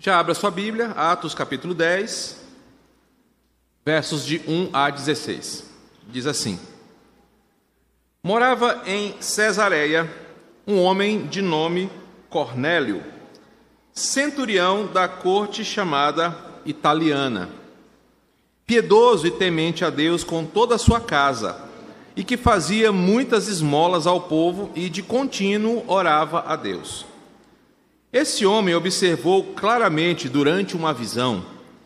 Já abra sua Bíblia, Atos capítulo 10, versos de 1 a 16. Diz assim: Morava em Cesareia um homem de nome Cornélio, centurião da corte chamada Italiana, piedoso e temente a Deus com toda a sua casa, e que fazia muitas esmolas ao povo e de contínuo orava a Deus. Esse homem observou claramente durante uma visão,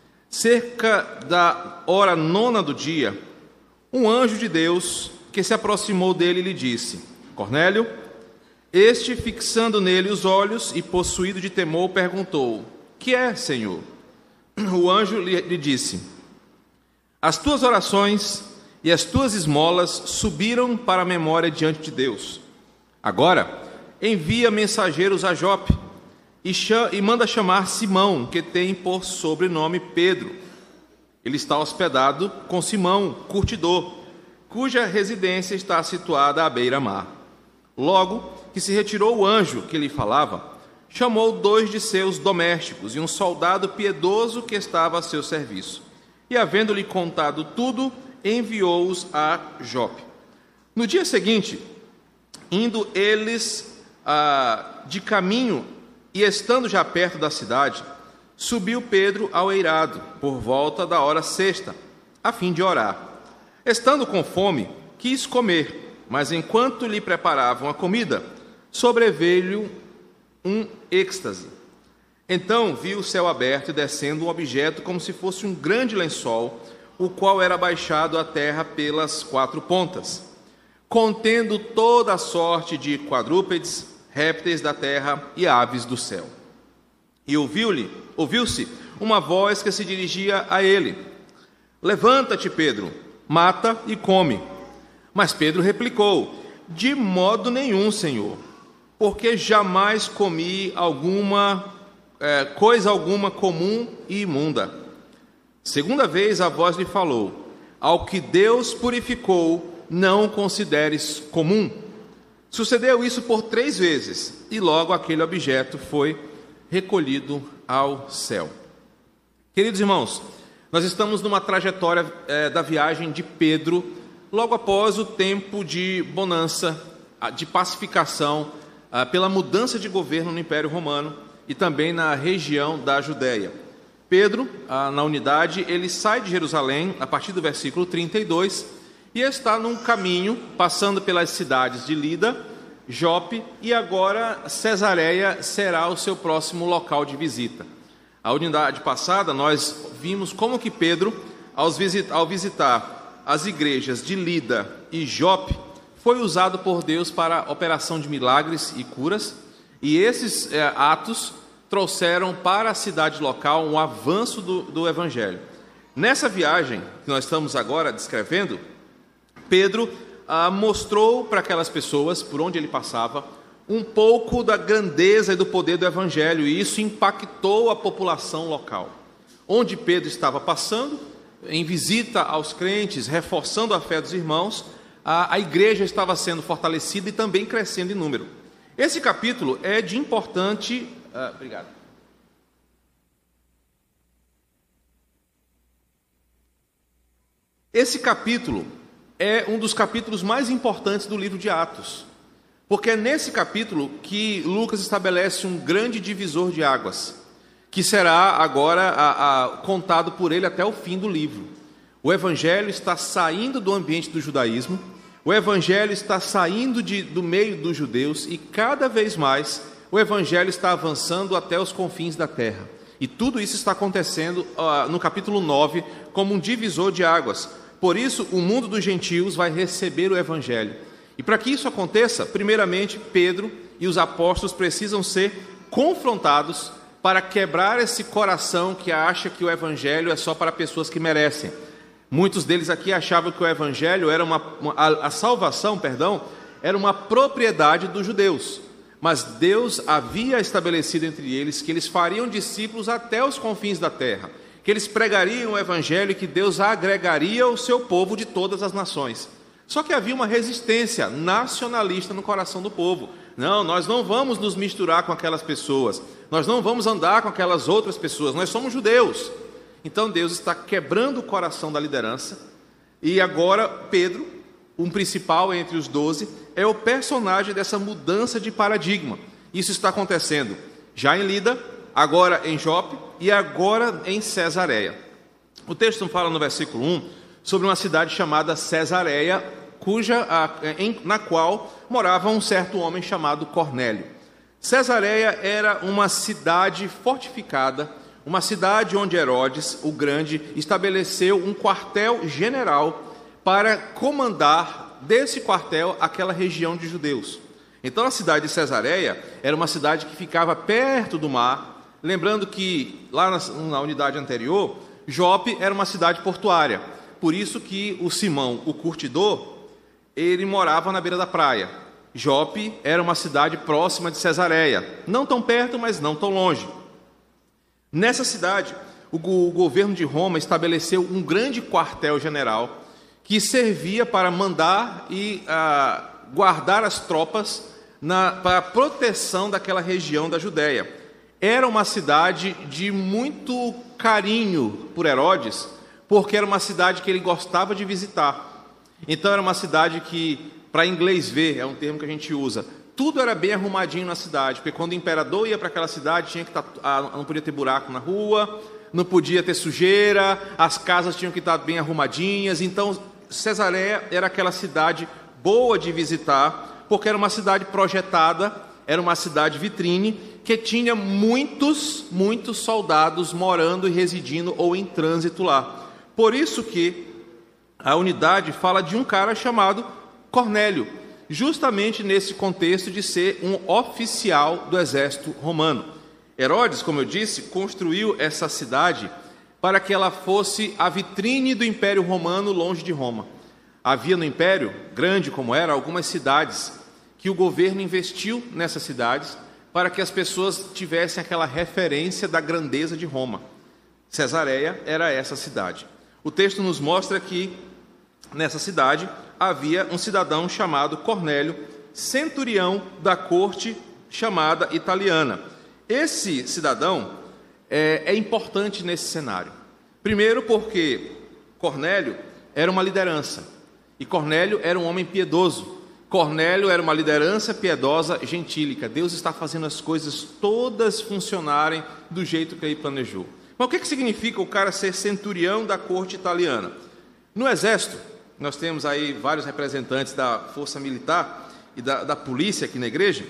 cerca da hora 9 do dia, um anjo de Deus que se aproximou dele e lhe disse: Cornélio. Este, fixando nele os olhos e possuído de temor, perguntou: Que é, Senhor? O anjo lhe disse: As tuas orações e as tuas esmolas subiram para a memória diante de Deus. Agora, envia mensageiros a Jope e manda chamar Simão, que tem por sobrenome Pedro. Ele está hospedado com Simão, curtidor, cuja residência está situada à beira-mar. Logo que se retirou o anjo que lhe falava, chamou 2 de seus domésticos e um soldado piedoso que estava a seu serviço. E, havendo-lhe contado tudo, enviou-os a Jope. No dia seguinte, indo eles de caminho e estando já perto da cidade, subiu Pedro ao eirado, por volta da hora 6ª, a fim de orar. Estando com fome, quis comer, mas enquanto lhe preparavam a comida, sobreveio-lhe um êxtase. Então viu o céu aberto e descendo um objeto como se fosse um grande lençol, o qual era baixado à terra pelas 4 pontas, contendo toda a sorte de quadrúpedes, répteis da terra e aves do céu. E ouviu-se uma voz que se dirigia a ele: Levanta-te, Pedro, mata e come. Mas Pedro replicou: De modo nenhum, Senhor, porque jamais comi coisa alguma comum e imunda. Segunda vez a voz lhe falou: Ao que Deus purificou, não consideres comum. Sucedeu isso por 3 vezes, e logo aquele objeto foi recolhido ao céu. Queridos irmãos, nós estamos numa trajetória da viagem de Pedro, logo após o tempo de bonança, de pacificação, pela mudança de governo no Império Romano e também na região da Judéia. Pedro, na unidade, ele sai de Jerusalém, a partir do versículo 32, e está num caminho, passando pelas cidades de Lida, Jope, e agora Cesareia será o seu próximo local de visita. A unidade passada, nós vimos como que Pedro, ao visitar as igrejas de Lida e Jope, foi usado por Deus para a operação de milagres e curas, e esses atos trouxeram para a cidade local um avanço do Evangelho. Nessa viagem que nós estamos agora descrevendo, Pedro mostrou para aquelas pessoas, por onde ele passava, um pouco da grandeza e do poder do Evangelho, e isso impactou a população local. Onde Pedro estava passando, em visita aos crentes, reforçando a fé dos irmãos, a igreja estava sendo fortalecida e também crescendo em número. Esse capítulo é de importante... obrigado. Esse capítulo é um dos capítulos mais importantes do livro de Atos, porque é nesse capítulo que Lucas estabelece um grande divisor de águas, que será agora contado por ele até o fim do livro. O Evangelho está saindo do ambiente do judaísmo, o Evangelho está saindo do meio dos judeus, e cada vez mais o Evangelho está avançando até os confins da terra. E tudo isso está acontecendo no capítulo 9 como um divisor de águas. Por isso, o mundo dos gentios vai receber o Evangelho. E para que isso aconteça, primeiramente, Pedro e os apóstolos precisam ser confrontados para quebrar esse coração que acha que o Evangelho é só para pessoas que merecem. Muitos deles aqui achavam que o Evangelho era a salvação, era uma propriedade dos judeus. Mas Deus havia estabelecido entre eles que eles fariam discípulos até os confins da terra, que eles pregariam o Evangelho e que Deus agregaria o seu povo de todas as nações. Só que havia uma resistência nacionalista no coração do povo. não, nós não vamos nos misturar com aquelas pessoas, nós não vamos andar com aquelas outras pessoas, nós somos judeus. Então Deus está quebrando o coração da liderança, e agora Pedro, um principal entre os 12, é o personagem dessa mudança de paradigma. Isso está acontecendo já em Lida, agora em Jope e agora em Cesareia. O texto fala no versículo 1 sobre uma cidade chamada Cesareia, na qual morava um certo homem chamado Cornélio. Cesareia era uma cidade fortificada, uma cidade onde Herodes, o Grande, estabeleceu um quartel-general para comandar desse quartel aquela região de judeus. Então a cidade de Cesareia era uma cidade que ficava perto do mar, lembrando que lá na unidade anterior, Jope era uma cidade portuária, por isso que o Simão, o curtidor, ele morava na beira da praia. Jope era uma cidade próxima de Cesareia, não tão perto, mas não tão longe. Nessa cidade, o governo de Roma estabeleceu um grande quartel-general que servia para mandar e guardar as tropas para a proteção daquela região da Judéia. Era uma cidade de muito carinho por Herodes, porque era uma cidade que ele gostava de visitar. Então era uma cidade que, para inglês ver, é um termo que a gente usa, tudo era bem arrumadinho na cidade, porque quando o imperador ia para aquela cidade, tinha que não podia ter buraco na rua, não podia ter sujeira, as casas tinham que estar bem arrumadinhas. Então Cesareia era aquela cidade boa de visitar, porque era uma cidade projetada, era uma cidade vitrine, que tinha muitos soldados morando e residindo ou em trânsito lá. Por isso que a unidade fala de um cara chamado Cornélio, justamente nesse contexto de ser um oficial do exército romano. Herodes, como eu disse, construiu essa cidade para que ela fosse a vitrine do Império Romano longe de Roma. Havia no Império, grande como era, algumas cidades que o governo investiu nessas cidades para que as pessoas tivessem aquela referência da grandeza de Roma. Cesareia era essa cidade. O texto nos mostra que nessa cidade havia um cidadão chamado Cornélio, centurião da corte chamada italiana. Esse cidadão é importante nesse cenário. Primeiro porque Cornélio era uma liderança, e Cornélio era um homem piedoso. Cornélio era uma liderança piedosa gentílica. Deus está fazendo as coisas todas funcionarem do jeito que ele planejou. Mas o que significa o cara ser centurião da corte italiana? No exército, nós temos aí vários representantes da força militar e da polícia aqui na igreja.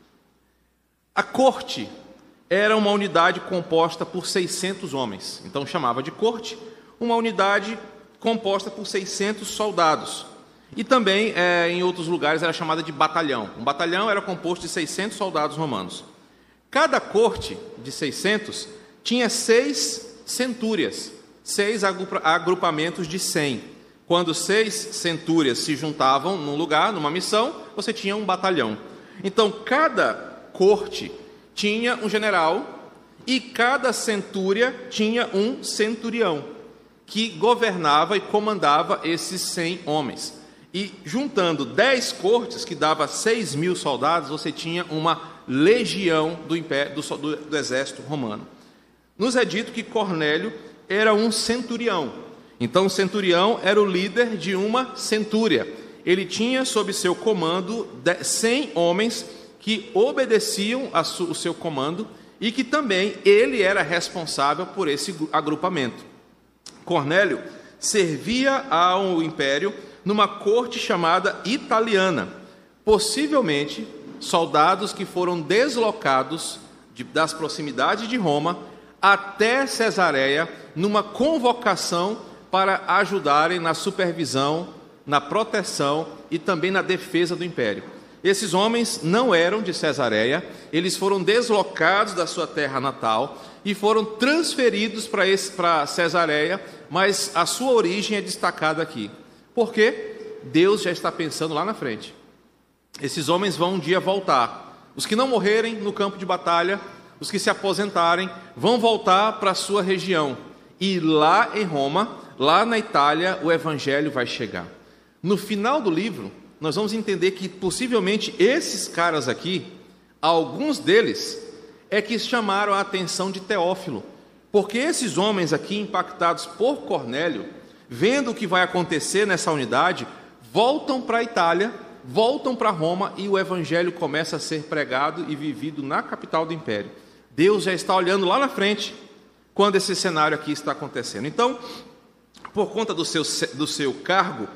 A corte era uma unidade composta por 600 homens. Então chamava de corte uma unidade composta por 600 soldados. E também, em outros lugares, era chamada de batalhão. Um batalhão era composto de 600 soldados romanos. Cada corte de 600 tinha 6 centúrias, 6 agrupamentos de 100. Quando 6 centúrias se juntavam num lugar, numa missão, você tinha um batalhão. Então, cada corte tinha um general e cada centúria tinha um centurião, que governava e comandava esses 100 homens. E juntando 10 cortes, que dava 6.000 soldados, você tinha uma legião do exército romano. Nos é dito que Cornélio era um centurião. Então o centurião era o líder de uma centúria. Ele tinha sob seu comando 100 homens que obedeciam o seu comando e que também ele era responsável por esse agrupamento. Cornélio servia ao império numa corte chamada italiana, possivelmente soldados que foram deslocados das proximidades de Roma até Cesareia numa convocação para ajudarem na supervisão, na proteção e também na defesa do império. Esses homens não eram de Cesareia, eles foram deslocados da sua terra natal e foram transferidos para Cesareia, mas a sua origem é destacada aqui. Por quê? Deus já está pensando lá na frente. Esses homens vão um dia voltar. Os que não morrerem no campo de batalha, os que se aposentarem, vão voltar para a sua região. E lá em Roma, lá na Itália, o evangelho vai chegar. No final do livro, nós vamos entender que possivelmente esses caras aqui, alguns deles, é que chamaram a atenção de Teófilo, porque esses homens aqui, impactados por Cornélio, vendo o que vai acontecer nessa unidade, voltam para a Itália, voltam para Roma e o evangelho começa a ser pregado e vivido na capital do império. Deus já está olhando lá na frente quando esse cenário aqui está acontecendo. Então, por conta do seu cargo,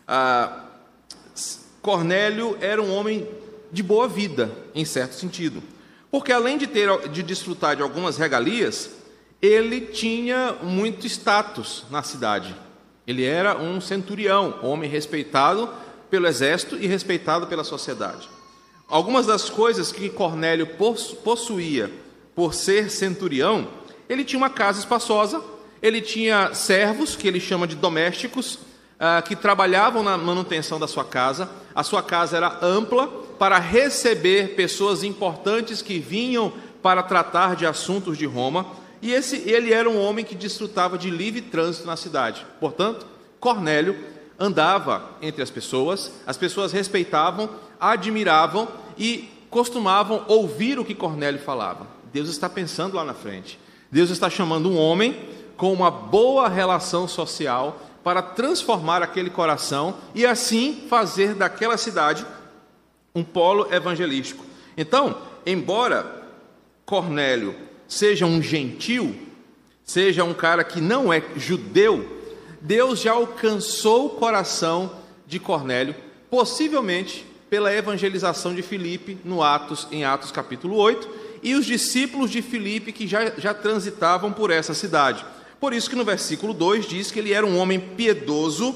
Cornélio era um homem de boa vida, em certo sentido, porque além de desfrutar de algumas regalias, ele tinha muito status na cidade. Ele era um centurião, homem respeitado pelo exército e respeitado pela sociedade. Algumas das coisas que Cornélio possuía por ser centurião, ele tinha uma casa espaçosa, ele tinha servos, que ele chama de domésticos, que trabalhavam na manutenção da sua casa. A sua casa era ampla para receber pessoas importantes que vinham para tratar de assuntos de Roma, e ele era um homem que desfrutava de livre trânsito na cidade. Portanto, Cornélio andava entre as pessoas respeitavam, admiravam e costumavam ouvir o que Cornélio falava. Deus está pensando lá na frente. Deus está chamando um homem com uma boa relação social para transformar aquele coração e assim fazer daquela cidade um polo evangelístico. Então, embora Cornélio seja um gentil, seja um cara que não é judeu, Deus já alcançou o coração de Cornélio, possivelmente pela evangelização de Filipe em Atos capítulo 8, e os discípulos de Filipe que já transitavam por essa cidade. Por isso que no versículo 2 diz que ele era um homem piedoso,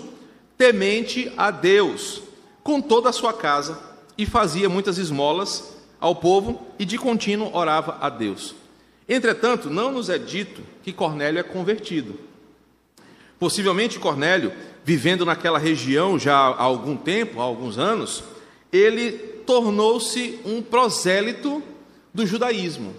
temente a Deus, com toda a sua casa, e fazia muitas esmolas ao povo e de contínuo orava a Deus. Entretanto, não nos é dito que Cornélio é convertido. Possivelmente Cornélio, vivendo naquela região já há algum tempo, há alguns anos, ele tornou-se um prosélito do judaísmo.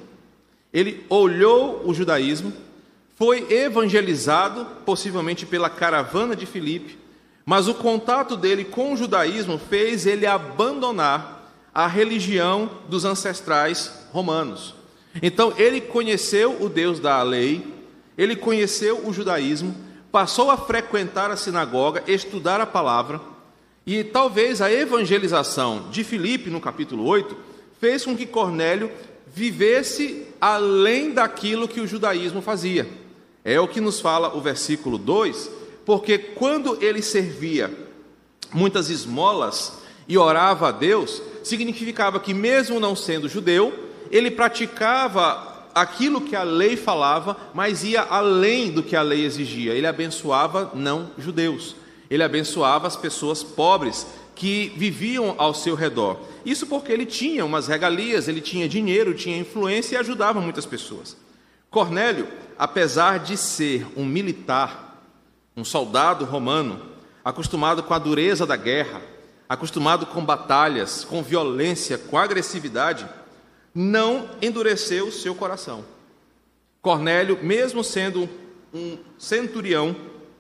Ele olhou o judaísmo, foi evangelizado, possivelmente pela caravana de Filipe, mas o contato dele com o judaísmo fez ele abandonar a religião dos ancestrais romanos. Então, ele conheceu o Deus da lei, ele conheceu o judaísmo, passou a frequentar a sinagoga, estudar a palavra, e talvez a evangelização de Filipe, no capítulo 8, fez com que Cornélio vivesse além daquilo que o judaísmo fazia. É o que nos fala o versículo 2, porque quando ele servia muitas esmolas e orava a Deus, significava que mesmo não sendo judeu, ele praticava aquilo que a lei falava, mas ia além do que a lei exigia. Ele abençoava não-judeus. Ele abençoava as pessoas pobres que viviam ao seu redor. Isso porque ele tinha umas regalias, ele tinha dinheiro, tinha influência e ajudava muitas pessoas. Cornélio, apesar de ser um militar, um soldado romano, acostumado com a dureza da guerra, acostumado com batalhas, com violência, com agressividade, não endureceu o seu coração. Cornélio, mesmo sendo um centurião,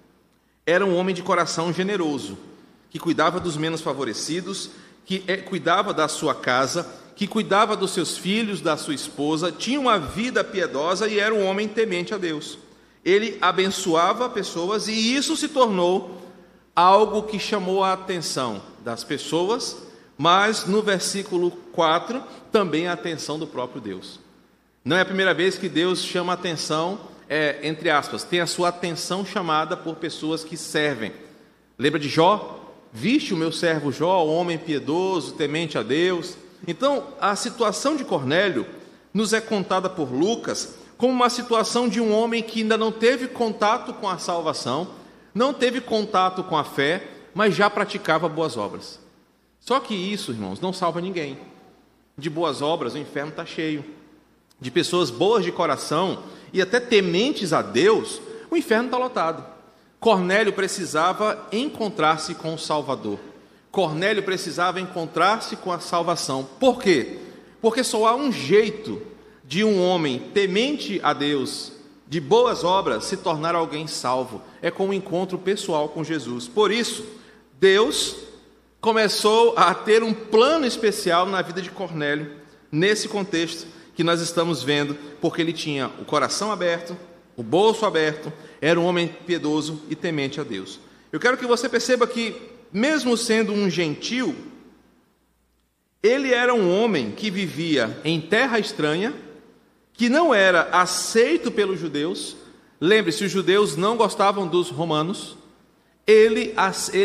era um homem de coração generoso, que cuidava dos menos favorecidos, que cuidava da sua casa, que cuidava dos seus filhos, da sua esposa, tinha uma vida piedosa e era um homem temente a Deus. Ele abençoava pessoas e isso se tornou algo que chamou a atenção das pessoas, mas no versículo 4, também a atenção do próprio Deus. Não é a primeira vez que Deus chama a atenção, entre aspas, tem a sua atenção chamada por pessoas que servem. Lembra de Jó? Viste o meu servo Jó, homem piedoso, temente a Deus. Então, a situação de Cornélio nos é contada por Lucas como uma situação de um homem que ainda não teve contato com a salvação, não teve contato com a fé, mas já praticava boas obras. Só que isso, irmãos, não salva ninguém. De boas obras, o inferno está cheio. De pessoas boas de coração e até tementes a Deus, o inferno está lotado. Cornélio precisava encontrar-se com o Salvador. Cornélio precisava encontrar-se com a salvação. Por quê? Porque só há um jeito de um homem temente a Deus, de boas obras, se tornar alguém salvo. É com um encontro pessoal com Jesus. Por isso, Deus começou a ter um plano especial na vida de Cornélio, nesse contexto que nós estamos vendo, porque ele tinha o coração aberto, o bolso aberto, era um homem piedoso e temente a Deus. Eu quero que você perceba que, mesmo sendo um gentil, ele era um homem que vivia em terra estranha, que não era aceito pelos judeus. Lembre-se, os judeus não gostavam dos romanos. Ele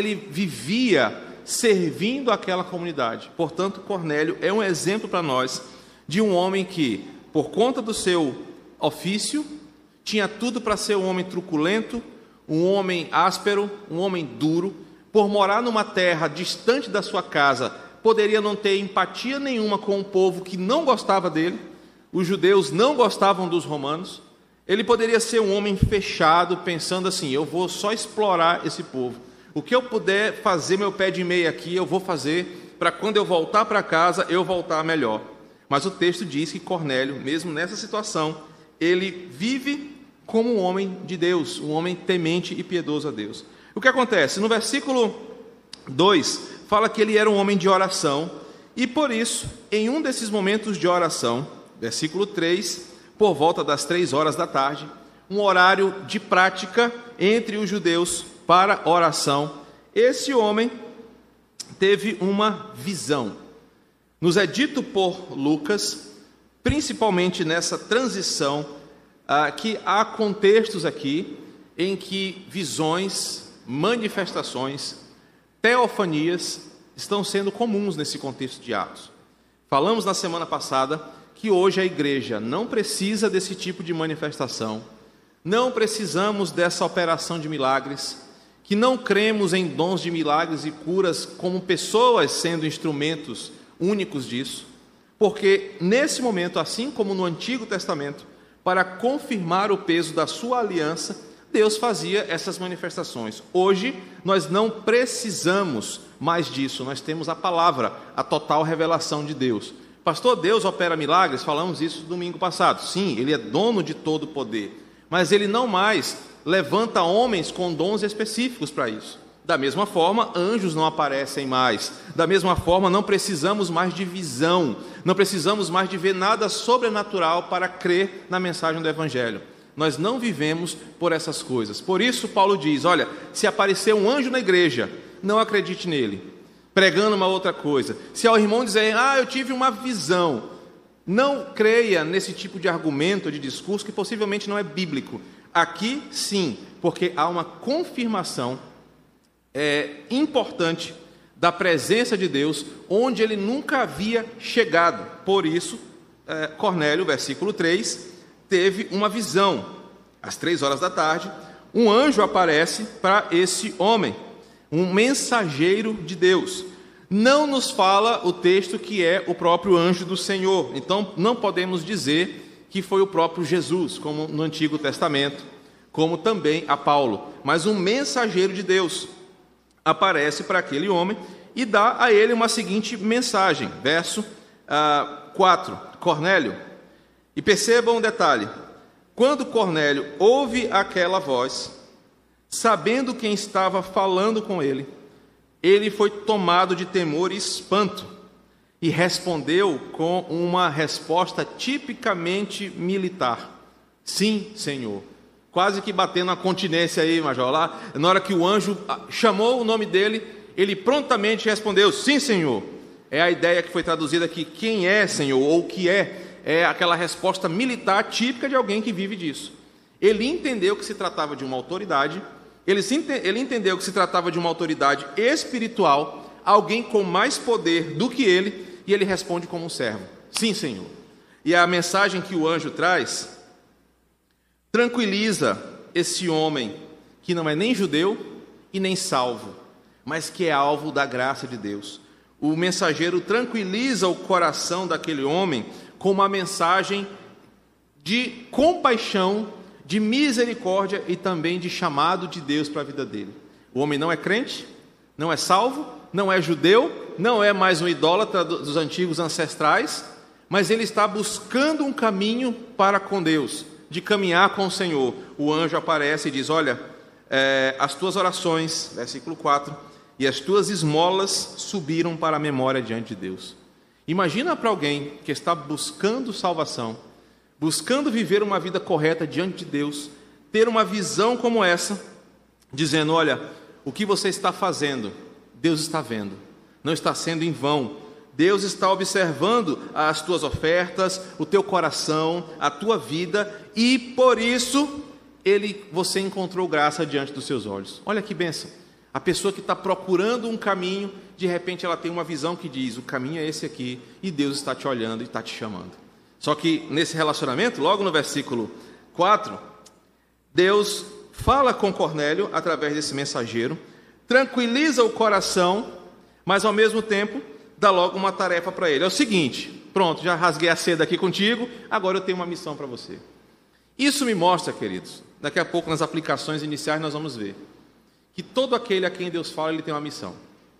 vivia servindo aquela comunidade. Portanto, Cornélio é um exemplo para nós de um homem que, por conta do seu ofício, tinha tudo para ser um homem truculento, um homem áspero, um homem duro. Por morar numa terra distante da sua casa, poderia não ter empatia nenhuma com um povo que não gostava dele. Os judeus não gostavam dos romanos. Ele poderia ser um homem fechado, pensando assim: eu vou só explorar esse povo. O que eu puder fazer meu pé de meia aqui, eu vou fazer, para quando eu voltar para casa, eu voltar melhor. Mas o texto diz que Cornélio, mesmo nessa situação, ele vive como um homem de Deus, um homem temente e piedoso a Deus. O que acontece? No versículo 2, fala que ele era um homem de oração, e por isso, em um desses momentos de oração, versículo 3, por volta das 3 horas da tarde, um horário de prática entre os judeus para oração, esse homem teve uma visão. Nos é dito por Lucas, principalmente nessa transição, que há contextos aqui em que visões, manifestações, teofanias estão sendo comuns nesse contexto de Atos. Falamos na semana passada que hoje a igreja não precisa desse tipo de manifestação, não precisamos dessa operação de milagres, que não cremos em dons de milagres e curas como pessoas sendo instrumentos únicos disso, porque nesse momento, assim como no Antigo Testamento, para confirmar o peso da sua aliança, Deus fazia essas manifestações. Hoje, nós não precisamos mais disso, nós temos a palavra, a total revelação de Deus. Pastor, Deus opera milagres? Falamos isso domingo passado. Sim, Ele é dono de todo o poder, mas Ele não mais levanta homens com dons específicos para isso. Da mesma forma, anjos não aparecem mais. Da mesma forma, não precisamos mais de visão, não precisamos mais de ver nada sobrenatural para crer na mensagem do Evangelho. Nós não vivemos por essas coisas. Por isso, Paulo diz: olha, se aparecer um anjo na igreja, não acredite nele, pregando uma outra coisa. Se ao irmão dizer: eu tive uma visão, não creia nesse tipo de argumento, de discurso, que possivelmente não é bíblico. Aqui, sim, porque há uma confirmação importante da presença de Deus, onde ele nunca havia chegado. Por isso, Cornélio, versículo 3, teve uma visão. Às 3 horas da tarde, um anjo aparece para esse homem, um mensageiro de Deus. Não nos fala o texto que é o próprio anjo do Senhor, então não podemos dizer que foi o próprio Jesus, como no Antigo Testamento, como também a Paulo, mas um mensageiro de Deus aparece para aquele homem e dá a ele uma seguinte mensagem, verso 4, Cornélio. E percebam um detalhe: quando Cornélio ouve aquela voz, sabendo quem estava falando com ele, ele foi tomado de temor e espanto, e respondeu com uma resposta tipicamente militar: sim, Senhor. Quase que batendo a continência aí, major, lá, na hora que o anjo chamou o nome dele, ele prontamente respondeu: sim, Senhor. É a ideia que foi traduzida aqui: quem é, Senhor, ou o que é aquela resposta militar típica de alguém que vive disso. Ele entendeu que se tratava de uma autoridade, ele entendeu que se tratava de uma autoridade espiritual, alguém com mais poder do que ele, e ele responde como um servo: sim, Senhor. E a mensagem que o anjo traz tranquiliza esse homem que não é nem judeu e nem salvo, mas que é alvo da graça de Deus. O mensageiro tranquiliza o coração daquele homem com uma mensagem de compaixão, de misericórdia e também de chamado de Deus para a vida dele. O homem não é crente, não é salvo, não é judeu, não é mais um idólatra dos antigos ancestrais, mas ele está buscando um caminho para com Deus, de caminhar com o Senhor. O anjo aparece e diz: olha, as tuas orações, versículo 4, e as tuas esmolas subiram para a memória diante de Deus. Imagina para alguém que está buscando salvação, buscando viver uma vida correta diante de Deus, ter uma visão como essa, dizendo: olha, o que você está fazendo, Deus está vendo, não está sendo em vão. Deus está observando as tuas ofertas, o teu coração, a tua vida, e por isso você encontrou graça diante dos seus olhos. Olha que bênção. A pessoa que está procurando um caminho, de repente ela tem uma visão que diz: o caminho é esse aqui, e Deus está te olhando e está te chamando. Só que nesse relacionamento, logo no versículo 4, Deus fala com Cornélio através desse mensageiro, tranquiliza o coração, mas ao mesmo tempo dá logo uma tarefa para ele. É o seguinte: pronto, já rasguei a seda aqui contigo, agora eu tenho uma missão para você. Isso me mostra, queridos, daqui a pouco nas aplicações iniciais nós vamos ver, que todo aquele a quem Deus fala, ele tem uma missão.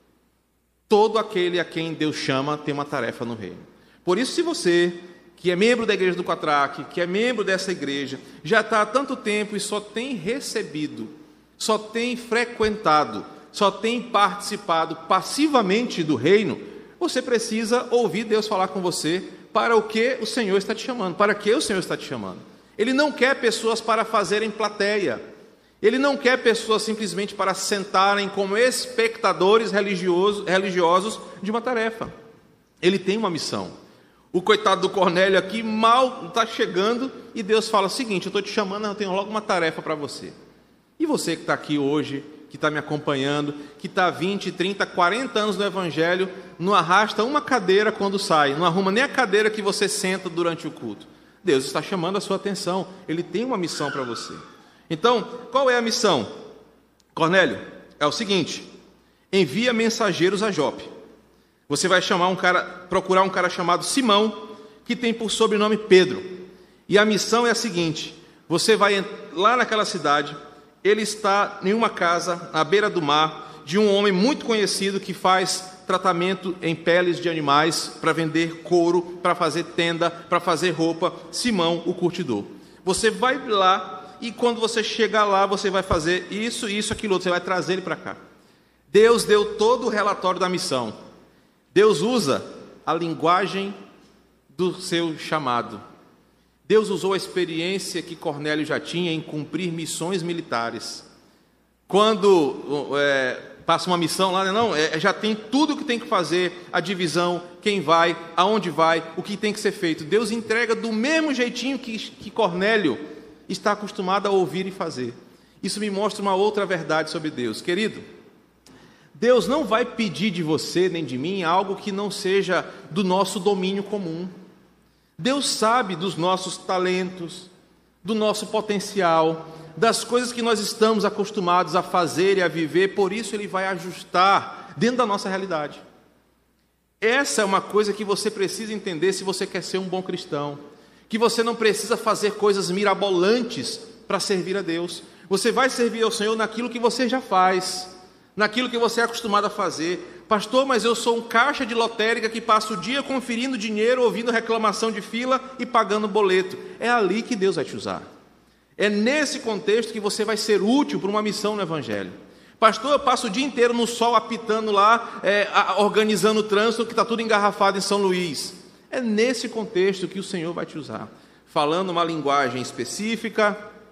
Todo aquele a quem Deus chama tem uma tarefa no reino. Por isso, se você, que é membro da igreja do Quatraque, que é membro dessa igreja, já está há tanto tempo e só tem recebido, só tem frequentado, só tem participado passivamente do reino, você precisa ouvir Deus falar com você para o que o Senhor está te chamando, para que o Senhor está te chamando. Ele não quer pessoas para fazerem plateia, ele não quer pessoas simplesmente para sentarem como espectadores religiosos de uma tarefa. Ele tem uma missão. O coitado do Cornélio aqui mal está chegando e Deus fala o seguinte: eu estou te chamando, eu tenho logo uma tarefa para você. E você que está aqui hoje, que está me acompanhando, que está há 20, 30, 40 anos no Evangelho, não arrasta uma cadeira quando sai, não arruma nem a cadeira que você senta durante o culto. Deus está chamando a sua atenção, Ele tem uma missão para você. Então, qual é a missão? Cornélio, é o seguinte: envia mensageiros a Jope. Você vai procurar um cara chamado Simão, que tem por sobrenome Pedro. E a missão é a seguinte: você vai lá naquela cidade, ele está em uma casa à beira do mar, de um homem muito conhecido que faz tratamento em peles de animais, para vender couro, para fazer tenda, para fazer roupa. Simão, o curtidor. Você vai lá, e quando você chegar lá, você vai fazer isso, aquilo outro, você vai trazer ele para cá. Deus deu todo o relatório da missão. Deus usa a linguagem do seu chamado. Deus usou a experiência que Cornélio já tinha em cumprir missões militares. Quando passa uma missão lá, já tem tudo o que tem que fazer, a divisão, quem vai, aonde vai, o que tem que ser feito. Deus entrega do mesmo jeitinho que Cornélio está acostumado a ouvir e fazer. Isso me mostra uma outra verdade sobre Deus. Querido, Deus não vai pedir de você nem de mim algo que não seja do nosso domínio comum. Deus sabe dos nossos talentos, do nosso potencial, das coisas que nós estamos acostumados a fazer e a viver, por isso Ele vai ajustar dentro da nossa realidade. Essa é uma coisa que você precisa entender se você quer ser um bom cristão, que você não precisa fazer coisas mirabolantes para servir a Deus. Você vai servir ao Senhor naquilo que você já faz, naquilo que você é acostumado a fazer. Pastor, mas eu sou um caixa de lotérica que passa o dia conferindo dinheiro, ouvindo reclamação de fila e pagando boleto. É ali que Deus vai te usar. É nesse contexto que você vai ser útil para uma missão no Evangelho. Pastor, eu passo o dia inteiro no sol apitando lá, organizando o trânsito que está tudo engarrafado em São Luís. É nesse contexto que o Senhor vai te usar, falando uma linguagem específica,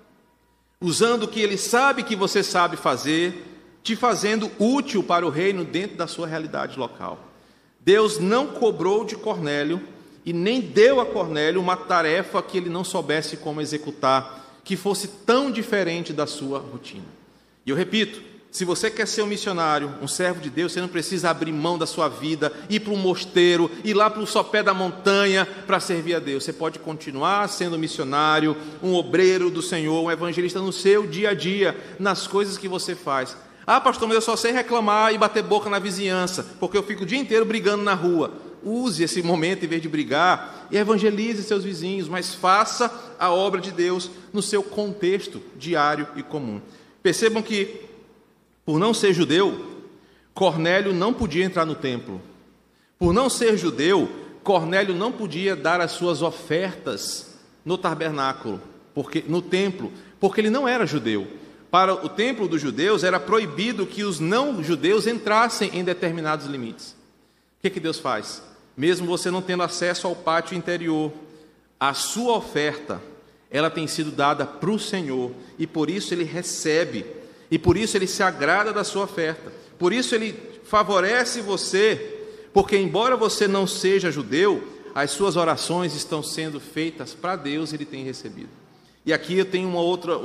usando o que Ele sabe que você sabe fazer, te fazendo útil para o reino dentro da sua realidade local. Deus não cobrou de Cornélio e nem deu a Cornélio uma tarefa que ele não soubesse como executar, que fosse tão diferente da sua rotina. E eu repito, se você quer ser um missionário, um servo de Deus, você não precisa abrir mão da sua vida, ir para um mosteiro, ir lá para o sopé da montanha para servir a Deus. Você pode continuar sendo missionário, um obreiro do Senhor, um evangelista no seu dia a dia, nas coisas que você faz. Ah, pastor, mas eu só sei reclamar e bater boca na vizinhança, porque eu fico o dia inteiro brigando na rua. Use esse momento, em vez de brigar, e evangelize seus vizinhos, mas faça a obra de Deus no seu contexto diário e comum. Percebam que, por não ser judeu, Cornélio não podia entrar no templo. Por não ser judeu, Cornélio não podia dar as suas ofertas no tabernáculo, no templo, porque ele não era judeu. Para o templo dos judeus era proibido que os não-judeus entrassem em determinados limites. O que Deus faz? Mesmo você não tendo acesso ao pátio interior, a sua oferta, ela tem sido dada para o Senhor, e por isso Ele recebe, e por isso Ele se agrada da sua oferta, por isso Ele favorece você, porque embora você não seja judeu, as suas orações estão sendo feitas para Deus, Ele tem recebido. E aqui eu tenho uma outra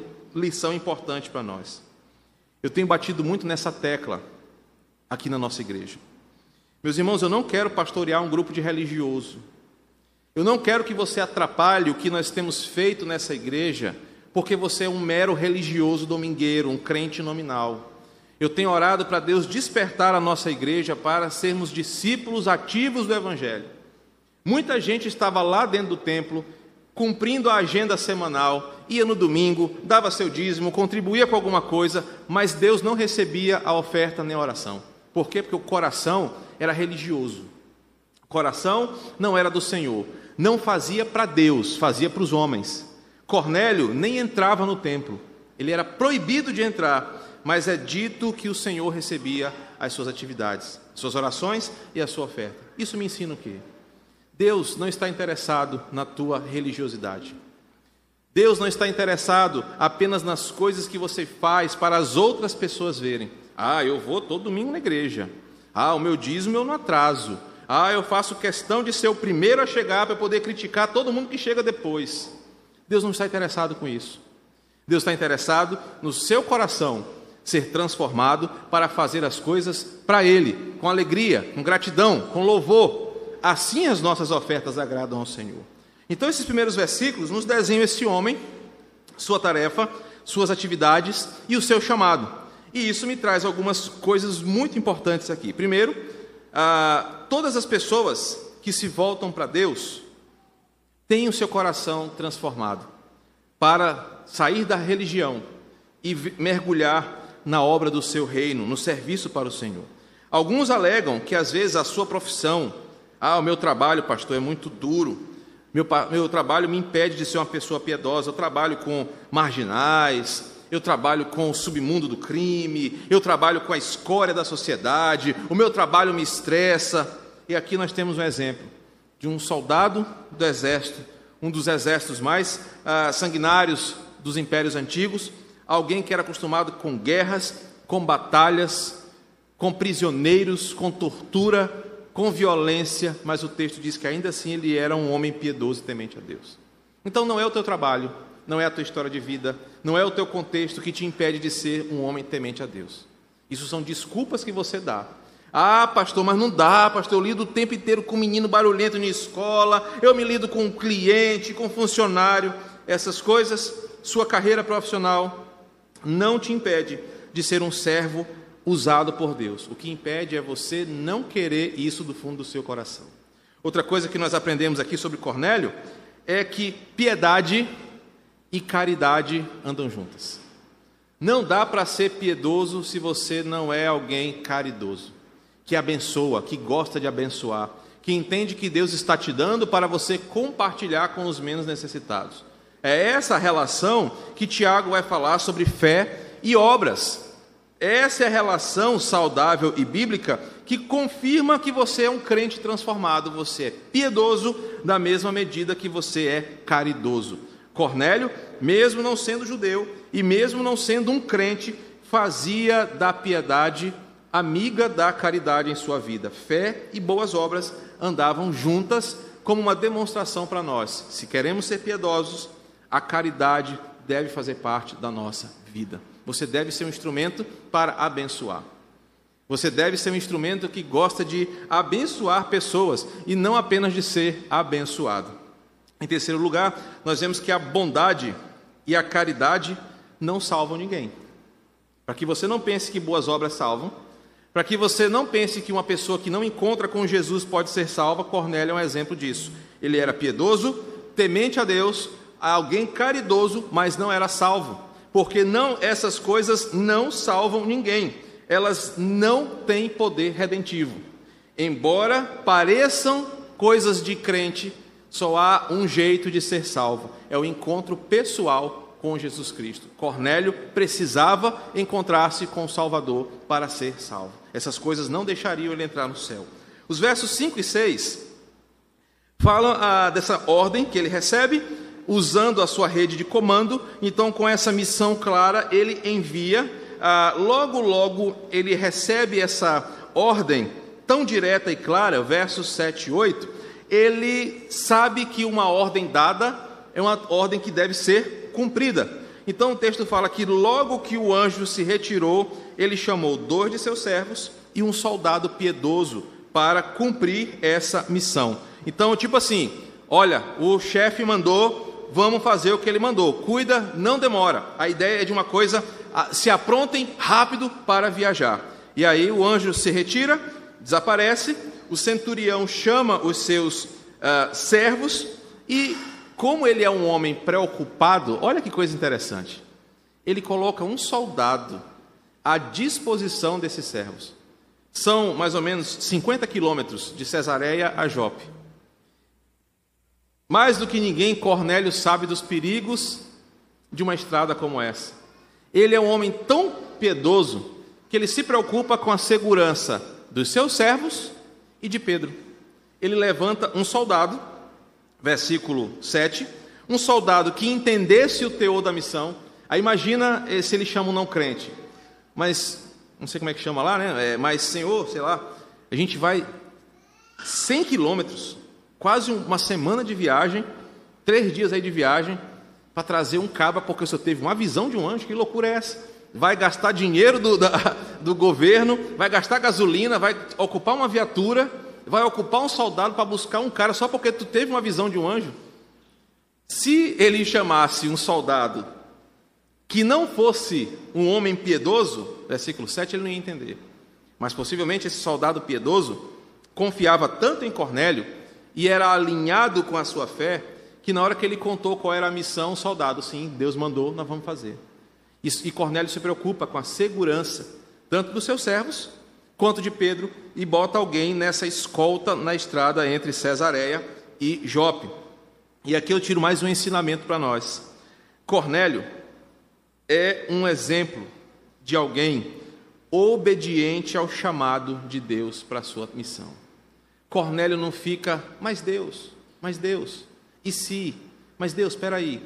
lição importante para nós. Eu tenho batido muito nessa tecla aqui na nossa igreja. Meus irmãos, eu não quero pastorear um grupo de religioso. Eu não quero que você atrapalhe o que nós temos feito nessa igreja, porque você é um mero religioso domingueiro, um crente nominal. Eu tenho orado para Deus despertar a nossa igreja para sermos discípulos ativos do Evangelho. Muita gente estava lá dentro do templo, cumprindo a agenda semanal, ia no domingo, dava seu dízimo, contribuía com alguma coisa, mas Deus não recebia a oferta nem a oração. Por quê? Porque o coração era religioso. O coração não era do Senhor. Não fazia para Deus, fazia para os homens. Cornélio nem entrava no templo. Ele era proibido de entrar, mas é dito que o Senhor recebia as suas atividades, suas orações e a sua oferta. Isso me ensina o quê? Deus não está interessado na tua religiosidade. Deus não está interessado apenas nas coisas que você faz para as outras pessoas verem. Eu vou todo domingo na igreja. O meu dízimo eu não atraso. Eu faço questão de ser o primeiro a chegar para poder criticar todo mundo que chega depois. Deus não está interessado com isso. Deus está interessado no seu coração ser transformado para fazer as coisas para Ele, com alegria, com gratidão, com louvor. Assim as nossas ofertas agradam ao Senhor. Então esses primeiros versículos nos desenham esse homem, sua tarefa, suas atividades e o seu chamado. E isso me traz algumas coisas muito importantes aqui. Primeiro, todas as pessoas que se voltam para Deus têm o seu coração transformado para sair da religião e mergulhar na obra do seu reino, no serviço para o Senhor. Alguns alegam que às vezes a sua profissão, o meu trabalho, pastor, é muito duro, meu trabalho me impede de ser uma pessoa piedosa, eu trabalho com marginais, eu trabalho com o submundo do crime, eu trabalho com a escória da sociedade, o meu trabalho me estressa. E aqui nós temos um exemplo de um soldado do exército, um dos exércitos mais sanguinários dos impérios antigos, alguém que era acostumado com guerras, com batalhas, com prisioneiros, com tortura, com violência, mas o texto diz que ainda assim ele era um homem piedoso e temente a Deus. Então não é o teu trabalho, não é a tua história de vida, não é o teu contexto que te impede de ser um homem temente a Deus. Isso são desculpas que você dá. Pastor, mas não dá, pastor, eu lido o tempo inteiro com um menino barulhento na escola, eu me lido com um cliente, com um funcionário. Essas coisas, sua carreira profissional não te impede de ser um servo usado por Deus. O que impede é você não querer isso do fundo do seu coração. Outra coisa que nós aprendemos aqui sobre Cornélio é que piedade e caridade andam juntas. Não dá para ser piedoso se você não é alguém caridoso, que abençoa, que gosta de abençoar, que entende que Deus está te dando para você compartilhar com os menos necessitados. É essa relação que Tiago vai falar sobre fé e obras. Essa é a relação saudável e bíblica que confirma que você é um crente transformado, você é piedoso na mesma medida que você é caridoso. Cornélio, mesmo não sendo judeu e mesmo não sendo um crente, fazia da piedade amiga da caridade em sua vida. Fé e boas obras andavam juntas como uma demonstração para nós. Se queremos ser piedosos, a caridade deve fazer parte da nossa vida. Você deve ser um instrumento para abençoar. Você deve ser um instrumento que gosta de abençoar pessoas e não apenas de ser abençoado. Em terceiro lugar, nós vemos que a bondade e a caridade não salvam ninguém. Para que você não pense que boas obras salvam, para que você não pense que uma pessoa que não encontra com Jesus pode ser salva, Cornélio é um exemplo disso. Ele era piedoso, temente a Deus, alguém caridoso, mas não era salvo. Porque essas coisas não salvam ninguém. Elas não têm poder redentivo. Embora pareçam coisas de crente, só há um jeito de ser salvo. É o encontro pessoal com Jesus Cristo. Cornélio precisava encontrar-se com o Salvador para ser salvo. Essas coisas não deixariam ele entrar no céu. Os versos 5 e 6 falam dessa ordem que ele recebe, usando a sua rede de comando. Então, com essa missão clara, ele envia. Logo ele recebe essa ordem tão direta e clara, versos 7 e 8, ele sabe que uma ordem dada é uma ordem que deve ser cumprida. Então o texto fala que logo que o anjo se retirou, ele chamou 2 de seus servos e um soldado piedoso para cumprir essa missão. Então, tipo assim, olha, o chefe mandou, vamos fazer o que ele mandou, cuida, não demora. A ideia é de uma coisa, se aprontem rápido para viajar. E aí o anjo se retira, desaparece, o centurião chama os seus servos e, como ele é um homem preocupado, olha que coisa interessante, ele coloca um soldado à disposição desses servos. São mais ou menos 50 quilômetros de Cesareia a Jope. Mais do que ninguém, Cornélio sabe dos perigos de uma estrada como essa. Ele é um homem tão piedoso que ele se preocupa com a segurança dos seus servos e de Pedro. Ele levanta um soldado, versículo 7, um soldado que entendesse o teor da missão. Aí imagina se ele chama um não crente, mas não sei como é que chama lá, né? Mas senhor, sei lá, a gente vai 100 quilômetros, quase uma semana de viagem, 3 dias aí de viagem, para trazer um cabra, porque o senhor teve uma visão de um anjo. Que loucura é essa? Vai gastar dinheiro do governo, vai gastar gasolina, vai ocupar uma viatura, vai ocupar um soldado para buscar um cara só porque tu teve uma visão de um anjo? Se ele chamasse um soldado que não fosse um homem piedoso, versículo 7, ele não ia entender. Mas possivelmente esse soldado piedoso confiava tanto em Cornélio e era alinhado com a sua fé, que na hora que ele contou qual era a missão, o soldado, sim, Deus mandou, nós vamos fazer. E Cornélio se preocupa com a segurança, tanto dos seus servos, quanto de Pedro, e bota alguém nessa escolta na estrada entre Cesareia e Jope. E aqui eu tiro mais um ensinamento para nós. Cornélio é um exemplo de alguém obediente ao chamado de Deus para a sua missão. Cornélio não fica, mas Deus, e se? Mas Deus, espera aí,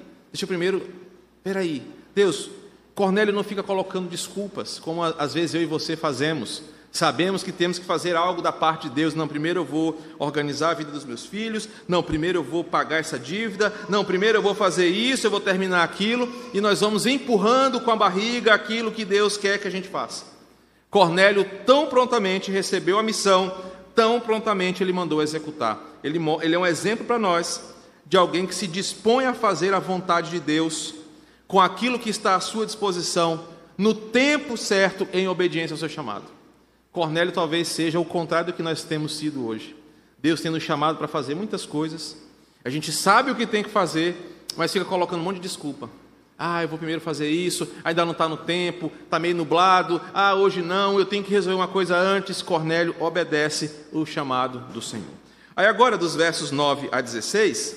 Deus, Cornélio não fica colocando desculpas, como às vezes eu e você fazemos. Sabemos que temos que fazer algo da parte de Deus. Não, primeiro eu vou organizar a vida dos meus filhos. Não, primeiro eu vou pagar essa dívida. Não, primeiro eu vou fazer isso, eu vou terminar aquilo. E nós vamos empurrando com a barriga aquilo que Deus quer que a gente faça. Cornélio tão prontamente recebeu a missão, tão prontamente ele mandou executar. Ele é um exemplo para nós de alguém que se dispõe a fazer a vontade de Deus com aquilo que está à sua disposição, no tempo certo, em obediência ao seu chamado. Cornélio talvez seja o contrário do que nós temos sido hoje. Deus tem nos chamado para fazer muitas coisas, a gente sabe o que tem que fazer, mas fica colocando um monte de desculpa. Eu vou primeiro fazer isso, ainda não está no tempo, está meio nublado, hoje não, eu tenho que resolver uma coisa antes. Cornélio obedece o chamado do Senhor. Aí agora, dos versos 9 a 16,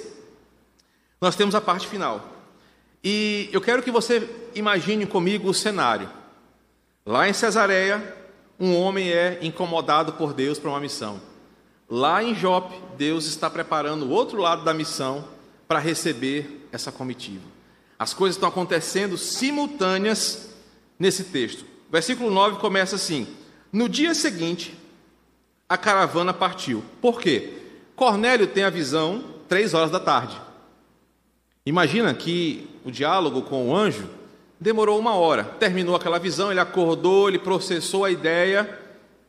nós temos a parte final. E eu quero que você imagine comigo o cenário. Lá em Cesareia, um homem é incomodado por Deus para uma missão. Lá em Jope, Deus está preparando o outro lado da missão para receber essa comitiva. As coisas estão acontecendo simultâneas nesse texto. O versículo 9 começa assim: no dia seguinte, a caravana partiu. Por quê? Cornélio tem a visão 3 horas da tarde. Imagina que o diálogo com o anjo demorou 1 hora. Terminou aquela visão, ele acordou, ele processou a ideia,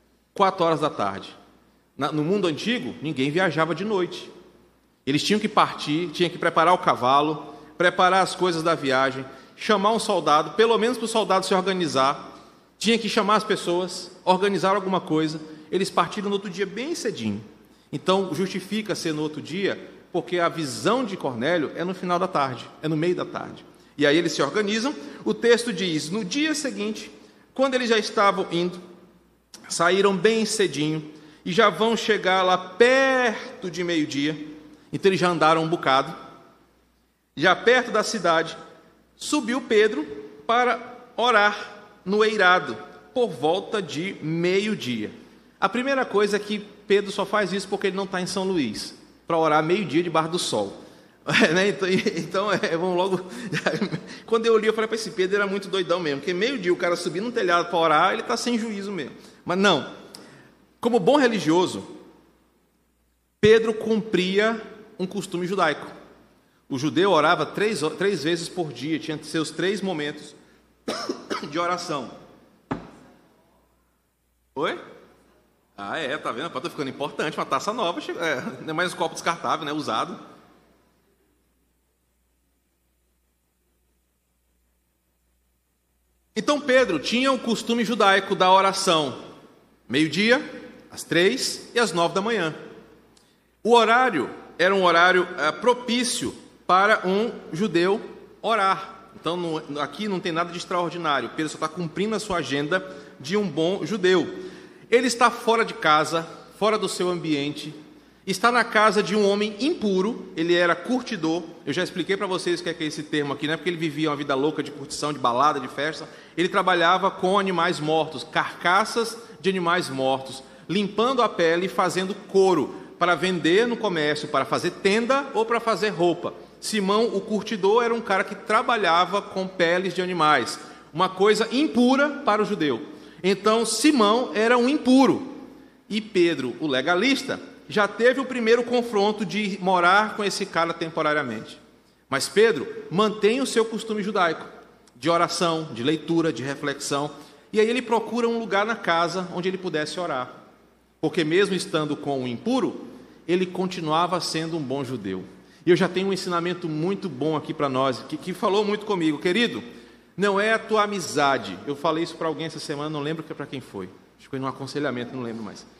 4 horas da tarde. No mundo antigo, ninguém viajava de noite. Eles tinham que partir, tinham que preparar o cavalo, preparar as coisas da viagem, chamar um soldado, pelo menos para o soldado se organizar, tinha que chamar as pessoas, organizar alguma coisa. Eles partiram no outro dia bem cedinho. Então, justifica ser no outro dia, porque a visão de Cornélio é no final da tarde, é no meio da tarde. E aí eles se organizam. O texto diz: no dia seguinte, quando eles já estavam indo, saíram bem cedinho e já vão chegar lá perto de meio-dia. Então eles já andaram um bocado. Já perto da cidade, Subiu Pedro para orar no eirado, por volta de meio-dia. A primeira coisa é que Pedro só faz isso porque ele não está em São Luís, para orar meio-dia debaixo do sol. Então, vamos logo... Quando eu li, eu falei para esse Pedro, era muito doidão mesmo, porque meio-dia o cara subir no telhado para orar, ele está sem juízo mesmo. Mas não, como bom religioso, Pedro cumpria um costume judaico. O judeu orava três vezes por dia, tinha seus 3 momentos de oração. Oi? Tá vendo? Está ficando importante, uma taça nova, não é mais um copo descartável, né, usado. Então Pedro tinha o costume judaico da oração, meio-dia, às 3 e às 9 da manhã. O horário era um horário propício para um judeu orar. Então aqui não tem nada de extraordinário, Pedro só está cumprindo a sua agenda de um bom judeu. Ele está fora de casa, fora do seu ambiente, está na casa de um homem impuro, ele era curtidor. Eu já expliquei para vocês o que é esse termo aqui, não é porque ele vivia uma vida louca de curtição, de balada, de festa. Ele trabalhava com animais mortos, carcaças de animais mortos, limpando a pele e fazendo couro, para vender no comércio, para fazer tenda ou para fazer roupa. Simão, o curtidor, era um cara que trabalhava com peles de animais, uma coisa impura para o judeu. Então, Simão era um impuro. E Pedro, o legalista, já teve o primeiro confronto de morar com esse cara temporariamente. Mas Pedro mantém o seu costume judaico, de oração, de leitura, de reflexão. E aí ele procura um lugar na casa onde ele pudesse orar. Porque mesmo estando com o impuro, ele continuava sendo um bom judeu. E eu já tenho um ensinamento muito bom aqui para nós, que falou muito comigo. Querido, não é a tua amizade. Eu falei isso para alguém essa semana, não lembro para quem foi. Acho que foi num aconselhamento, não lembro mais.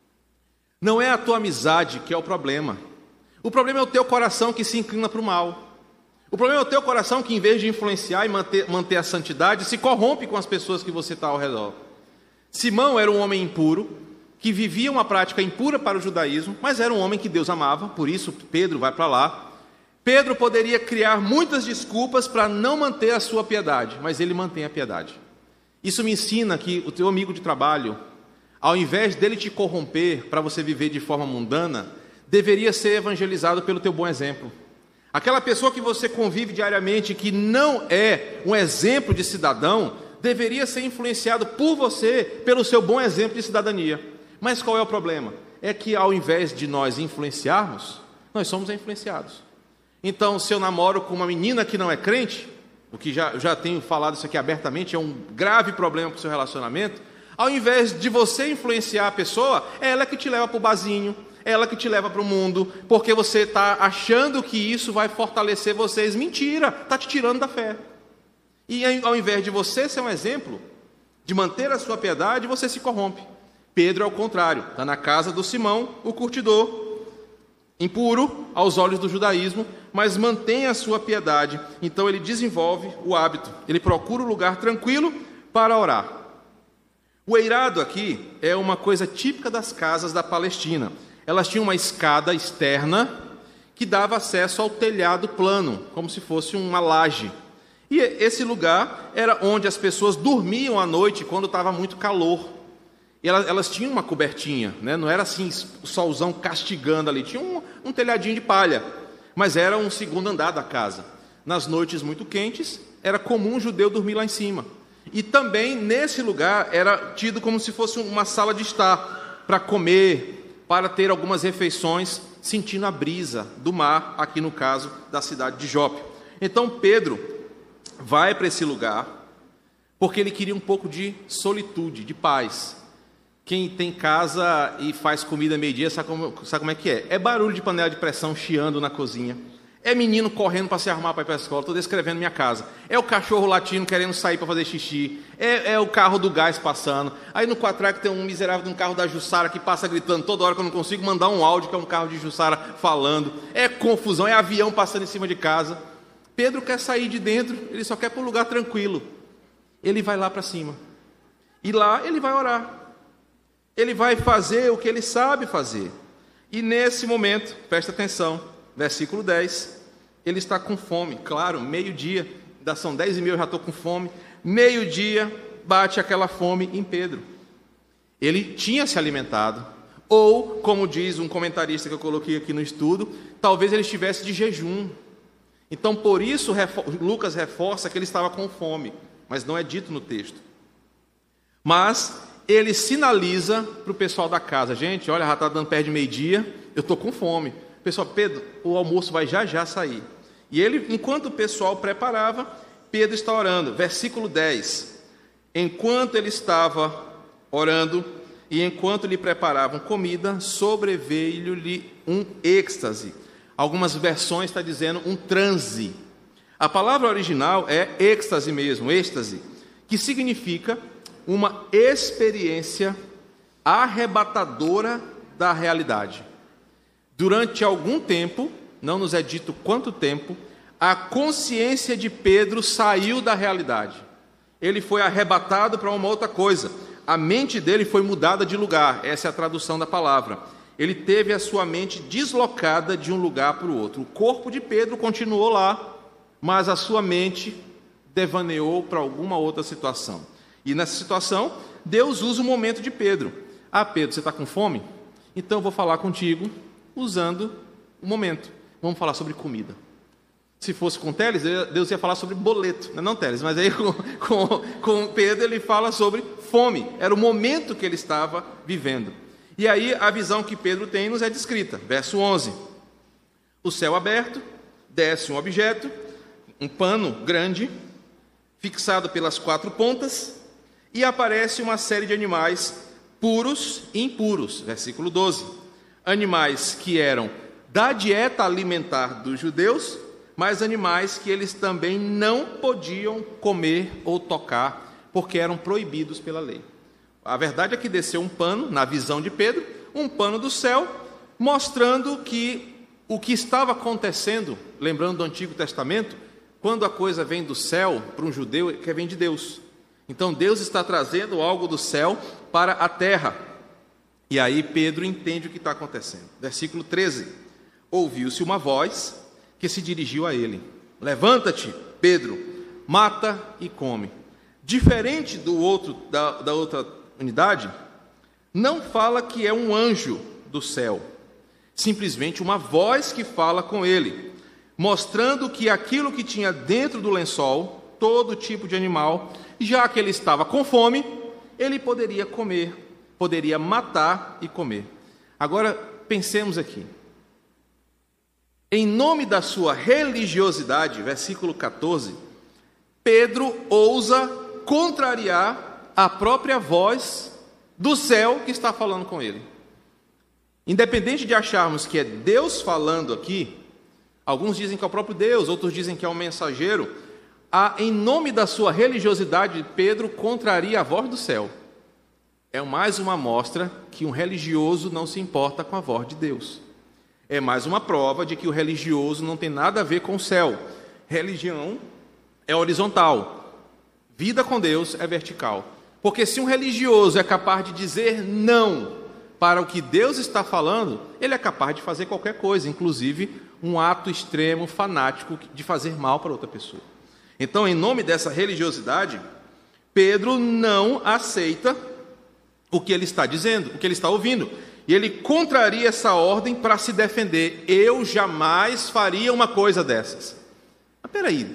Não é a tua amizade que é o problema. O problema é o teu coração que se inclina para o mal. O problema é o teu coração que, em vez de influenciar e manter a santidade, se corrompe com as pessoas que você está ao redor. Simão era um homem impuro, que vivia uma prática impura para o judaísmo, mas era um homem que Deus amava, por isso Pedro vai para lá. Pedro poderia criar muitas desculpas para não manter a sua piedade, mas ele mantém a piedade. Isso me ensina que o teu amigo de trabalho, ao invés dele te corromper para você viver de forma mundana, deveria ser evangelizado pelo teu bom exemplo. Aquela pessoa que você convive diariamente, que não é um exemplo de cidadão, deveria ser influenciado por você, pelo seu bom exemplo de cidadania. Mas qual é o problema? É que ao invés de nós influenciarmos, nós somos influenciados. Então, se eu namoro com uma menina que não é crente, o que já tenho falado isso aqui abertamente, é um grave problema para o seu relacionamento. Ao invés de você influenciar a pessoa, é ela que te leva para o barzinho, é ela que te leva para o mundo, porque você está achando que isso vai fortalecer vocês. Mentira, está te tirando da fé. E ao invés de você ser um exemplo, de manter a sua piedade, você se corrompe. Pedro é o contrário, está na casa do Simão, o curtidor, impuro aos olhos do judaísmo, mas mantém a sua piedade. Então ele desenvolve o hábito, ele procura um lugar tranquilo para orar. O eirado aqui é uma coisa típica das casas da Palestina. Elas tinham uma escada externa que dava acesso ao telhado plano, como se fosse uma laje. E esse lugar era onde as pessoas dormiam à noite quando estava muito calor. E elas tinham uma cobertinha, né? Não era assim o solzão castigando ali, tinha um telhadinho de palha, mas era um segundo andar da casa. Nas noites muito quentes, era comum um judeu dormir lá em cima. E também nesse lugar era tido como se fosse uma sala de estar, para comer, para ter algumas refeições, sentindo a brisa do mar, aqui no caso da cidade de Jope. Então Pedro vai para esse lugar, porque ele queria um pouco de solitude, de paz. Quem tem casa e faz comida meio-dia sabe como é que é. É barulho de panela de pressão chiando na cozinha. É menino correndo para se arrumar para ir para a escola. Estou descrevendo minha casa. É o cachorro latindo querendo sair para fazer xixi. É o carro do gás passando. Aí no quatraque tem um miserável de um carro da Jussara que passa gritando toda hora que eu não consigo mandar um áudio, que é um carro de Jussara falando. É confusão, é avião passando em cima de casa. Pedro quer sair de dentro, ele só quer para um lugar tranquilo. Ele vai lá para cima. E lá ele vai orar. Ele vai fazer o que ele sabe fazer. E nesse momento, presta atenção, versículo 10, ele está com fome, claro, meio-dia, são 10h30, eu já estou com fome. Meio-dia, bate aquela fome em Pedro. Ele tinha se alimentado, ou, como diz um comentarista que eu coloquei aqui no estudo, talvez ele estivesse de jejum. Então, por isso, Lucas reforça que ele estava com fome, mas não é dito no texto. Mas ele sinaliza para o pessoal da casa: gente, olha, já está dando perto de meio-dia, eu estou com fome. Pessoal, Pedro, o almoço vai já sair. E ele, enquanto o pessoal preparava, Pedro está orando. Versículo 10. Enquanto ele estava orando e enquanto lhe preparavam comida, sobreveio-lhe um êxtase. Algumas versões estão dizendo um transe. A palavra original é êxtase mesmo, êxtase, que significa uma experiência arrebatadora da realidade. Durante algum tempo, não nos é dito quanto tempo, a consciência de Pedro saiu da realidade. Ele foi arrebatado para uma outra coisa. A mente dele foi mudada de lugar. Essa é a tradução da palavra. Ele teve a sua mente deslocada de um lugar para o outro. O corpo de Pedro continuou lá, mas a sua mente devaneou para alguma outra situação. E nessa situação, Deus usa o momento de Pedro. Ah, Pedro, você está com fome? Então eu vou falar contigo usando o momento. Vamos falar sobre comida. Se fosse com Teles, Deus ia falar sobre boleto. Não Teles, mas aí com Pedro ele fala sobre fome. Era o momento que ele estava vivendo. E aí a visão que Pedro tem nos é descrita. Verso 11. O céu aberto, desce um objeto, um pano grande, fixado pelas 4 pontas, e aparece uma série de animais puros e impuros. Versículo 12. Animais que eram da dieta alimentar dos judeus, mas animais que eles também não podiam comer ou tocar, porque eram proibidos pela lei. A verdade é que desceu um pano, na visão de Pedro, um pano do céu, mostrando que o que estava acontecendo, lembrando do Antigo Testamento, quando a coisa vem do céu, para um judeu, que vem de Deus. Então Deus está trazendo algo do céu para a terra. E aí Pedro entende o que está acontecendo. Versículo 13. Ouviu-se uma voz que se dirigiu a ele: levanta-te, Pedro, mata e come. Diferente da outra unidade, não fala que é um anjo do céu, simplesmente uma voz que fala com ele, mostrando que aquilo que tinha dentro do lençol, todo tipo de animal, já que ele estava com fome, ele poderia comer, poderia matar e comer. Agora, pensemos aqui. Em nome da sua religiosidade, versículo 14, Pedro ousa contrariar a própria voz do céu que está falando com ele. Independente de acharmos que é Deus falando aqui, alguns dizem que é o próprio Deus, outros dizem que é um mensageiro, em nome da sua religiosidade, Pedro contraria a voz do céu. É mais uma mostra que um religioso não se importa com a voz de Deus. É mais uma prova de que o religioso não tem nada a ver com o céu. Religião é horizontal. Vida com Deus é vertical. Porque se um religioso é capaz de dizer não para o que Deus está falando, ele é capaz de fazer qualquer coisa, inclusive um ato extremo, fanático, de fazer mal para outra pessoa. Então, em nome dessa religiosidade, Pedro não aceita o que ele está dizendo, o que ele está ouvindo. E ele contraria essa ordem para se defender. Eu jamais faria uma coisa dessas. Mas peraí,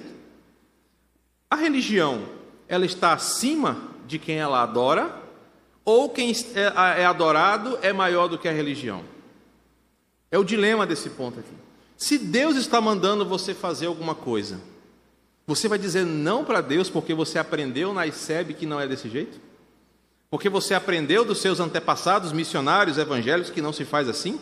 a religião, ela está acima de quem ela adora? Ou quem é adorado é maior do que a religião? É o dilema desse ponto aqui. Se Deus está mandando você fazer alguma coisa, você vai dizer não para Deus porque você aprendeu na ICEB que não é desse jeito? Porque você aprendeu dos seus antepassados missionários evangélicos que não se faz assim?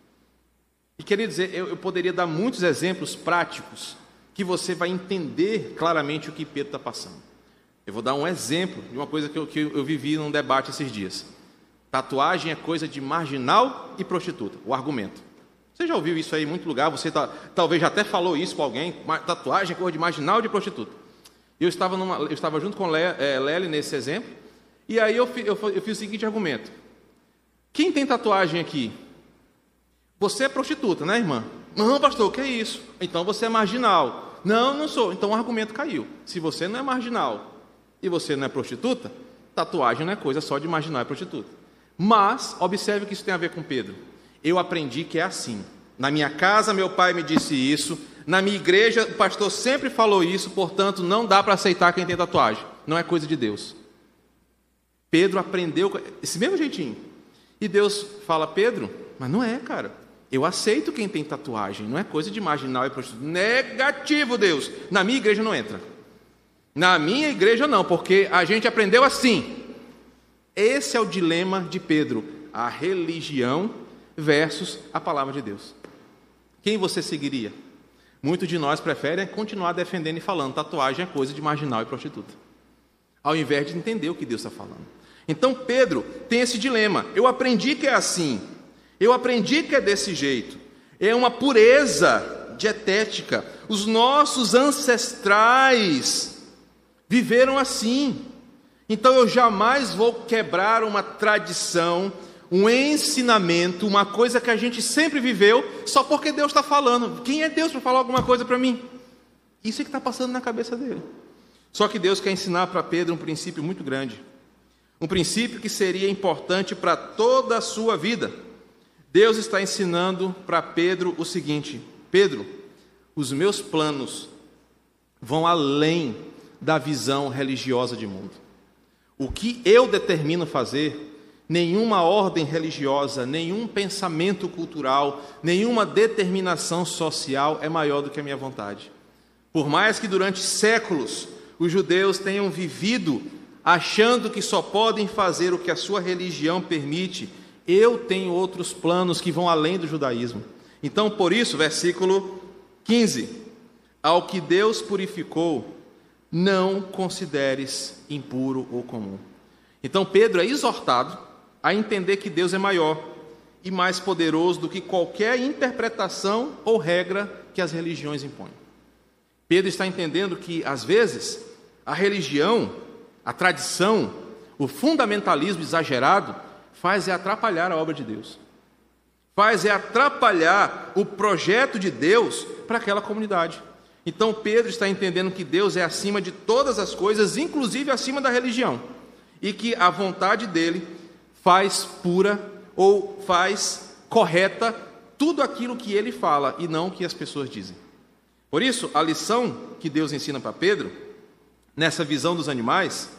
E queria dizer, eu poderia dar muitos exemplos práticos que você vai entender claramente o que Pedro está passando. Eu vou dar um exemplo de uma coisa que eu vivi num debate esses dias. Tatuagem é coisa de marginal e prostituta, o argumento. Você já ouviu isso aí em muito lugar, você talvez já até falou isso para alguém, tatuagem é coisa de marginal e de prostituta. Eu estava junto com Lely nesse exemplo, e aí eu fiz o seguinte argumento. Quem tem tatuagem aqui? Você é prostituta, né, irmã? Não, pastor, o que é isso? Então você é marginal. não, não sou. Então o argumento caiu. Se você não é marginal e você não é prostituta, tatuagem não é coisa só de marginal e prostituta. Mas, observe o que isso tem a ver com Pedro. Eu aprendi que é assim. Na minha casa, meu pai me disse isso. Na minha igreja, o pastor sempre falou isso. Portanto, não dá para aceitar quem tem tatuagem. Não é coisa de Deus. Pedro aprendeu esse mesmo jeitinho. E Deus fala, Pedro, mas não é, cara. Eu aceito quem tem tatuagem. Não é coisa de marginal e prostituta. Negativo, Deus. Na minha igreja não entra. Na minha igreja não, porque a gente aprendeu assim. Esse é o dilema de Pedro. A religião versus a palavra de Deus. Quem você seguiria? Muitos de nós preferem continuar defendendo e falando tatuagem é coisa de marginal e prostituta, ao invés de entender o que Deus está falando. Então Pedro tem esse dilema. Eu aprendi que é assim. Eu aprendi que é desse jeito. É uma pureza dietética. Os nossos ancestrais viveram assim. Então eu jamais vou quebrar uma tradição, um ensinamento, uma coisa que a gente sempre viveu, só porque Deus está falando. Quem é Deus para falar alguma coisa para mim? Isso é que está passando na cabeça dele. Só que Deus quer ensinar para Pedro um princípio muito grande. Um princípio que seria importante para toda a sua vida. Deus está ensinando para Pedro o seguinte: Pedro, os meus planos vão além da visão religiosa de mundo. O que eu determino fazer, nenhuma ordem religiosa, nenhum pensamento cultural, nenhuma determinação social é maior do que a minha vontade. Por mais que durante séculos os judeus tenham vivido achando que só podem fazer o que a sua religião permite, eu tenho outros planos que vão além do judaísmo. Então, por isso, versículo 15: ao que Deus purificou, não consideres impuro ou comum. Então Pedro é exortado a entender que Deus é maior e mais poderoso do que qualquer interpretação ou regra que as religiões impõem. Pedro está entendendo que, às vezes, a religião, a tradição, o fundamentalismo exagerado faz atrapalhar a obra de Deus. Faz atrapalhar o projeto de Deus para aquela comunidade. Então Pedro está entendendo que Deus é acima de todas as coisas, inclusive acima da religião, e que a vontade dele faz pura ou faz correta tudo aquilo que ele fala e não o que as pessoas dizem. Por isso, a lição que Deus ensina para Pedro, nessa visão dos animais,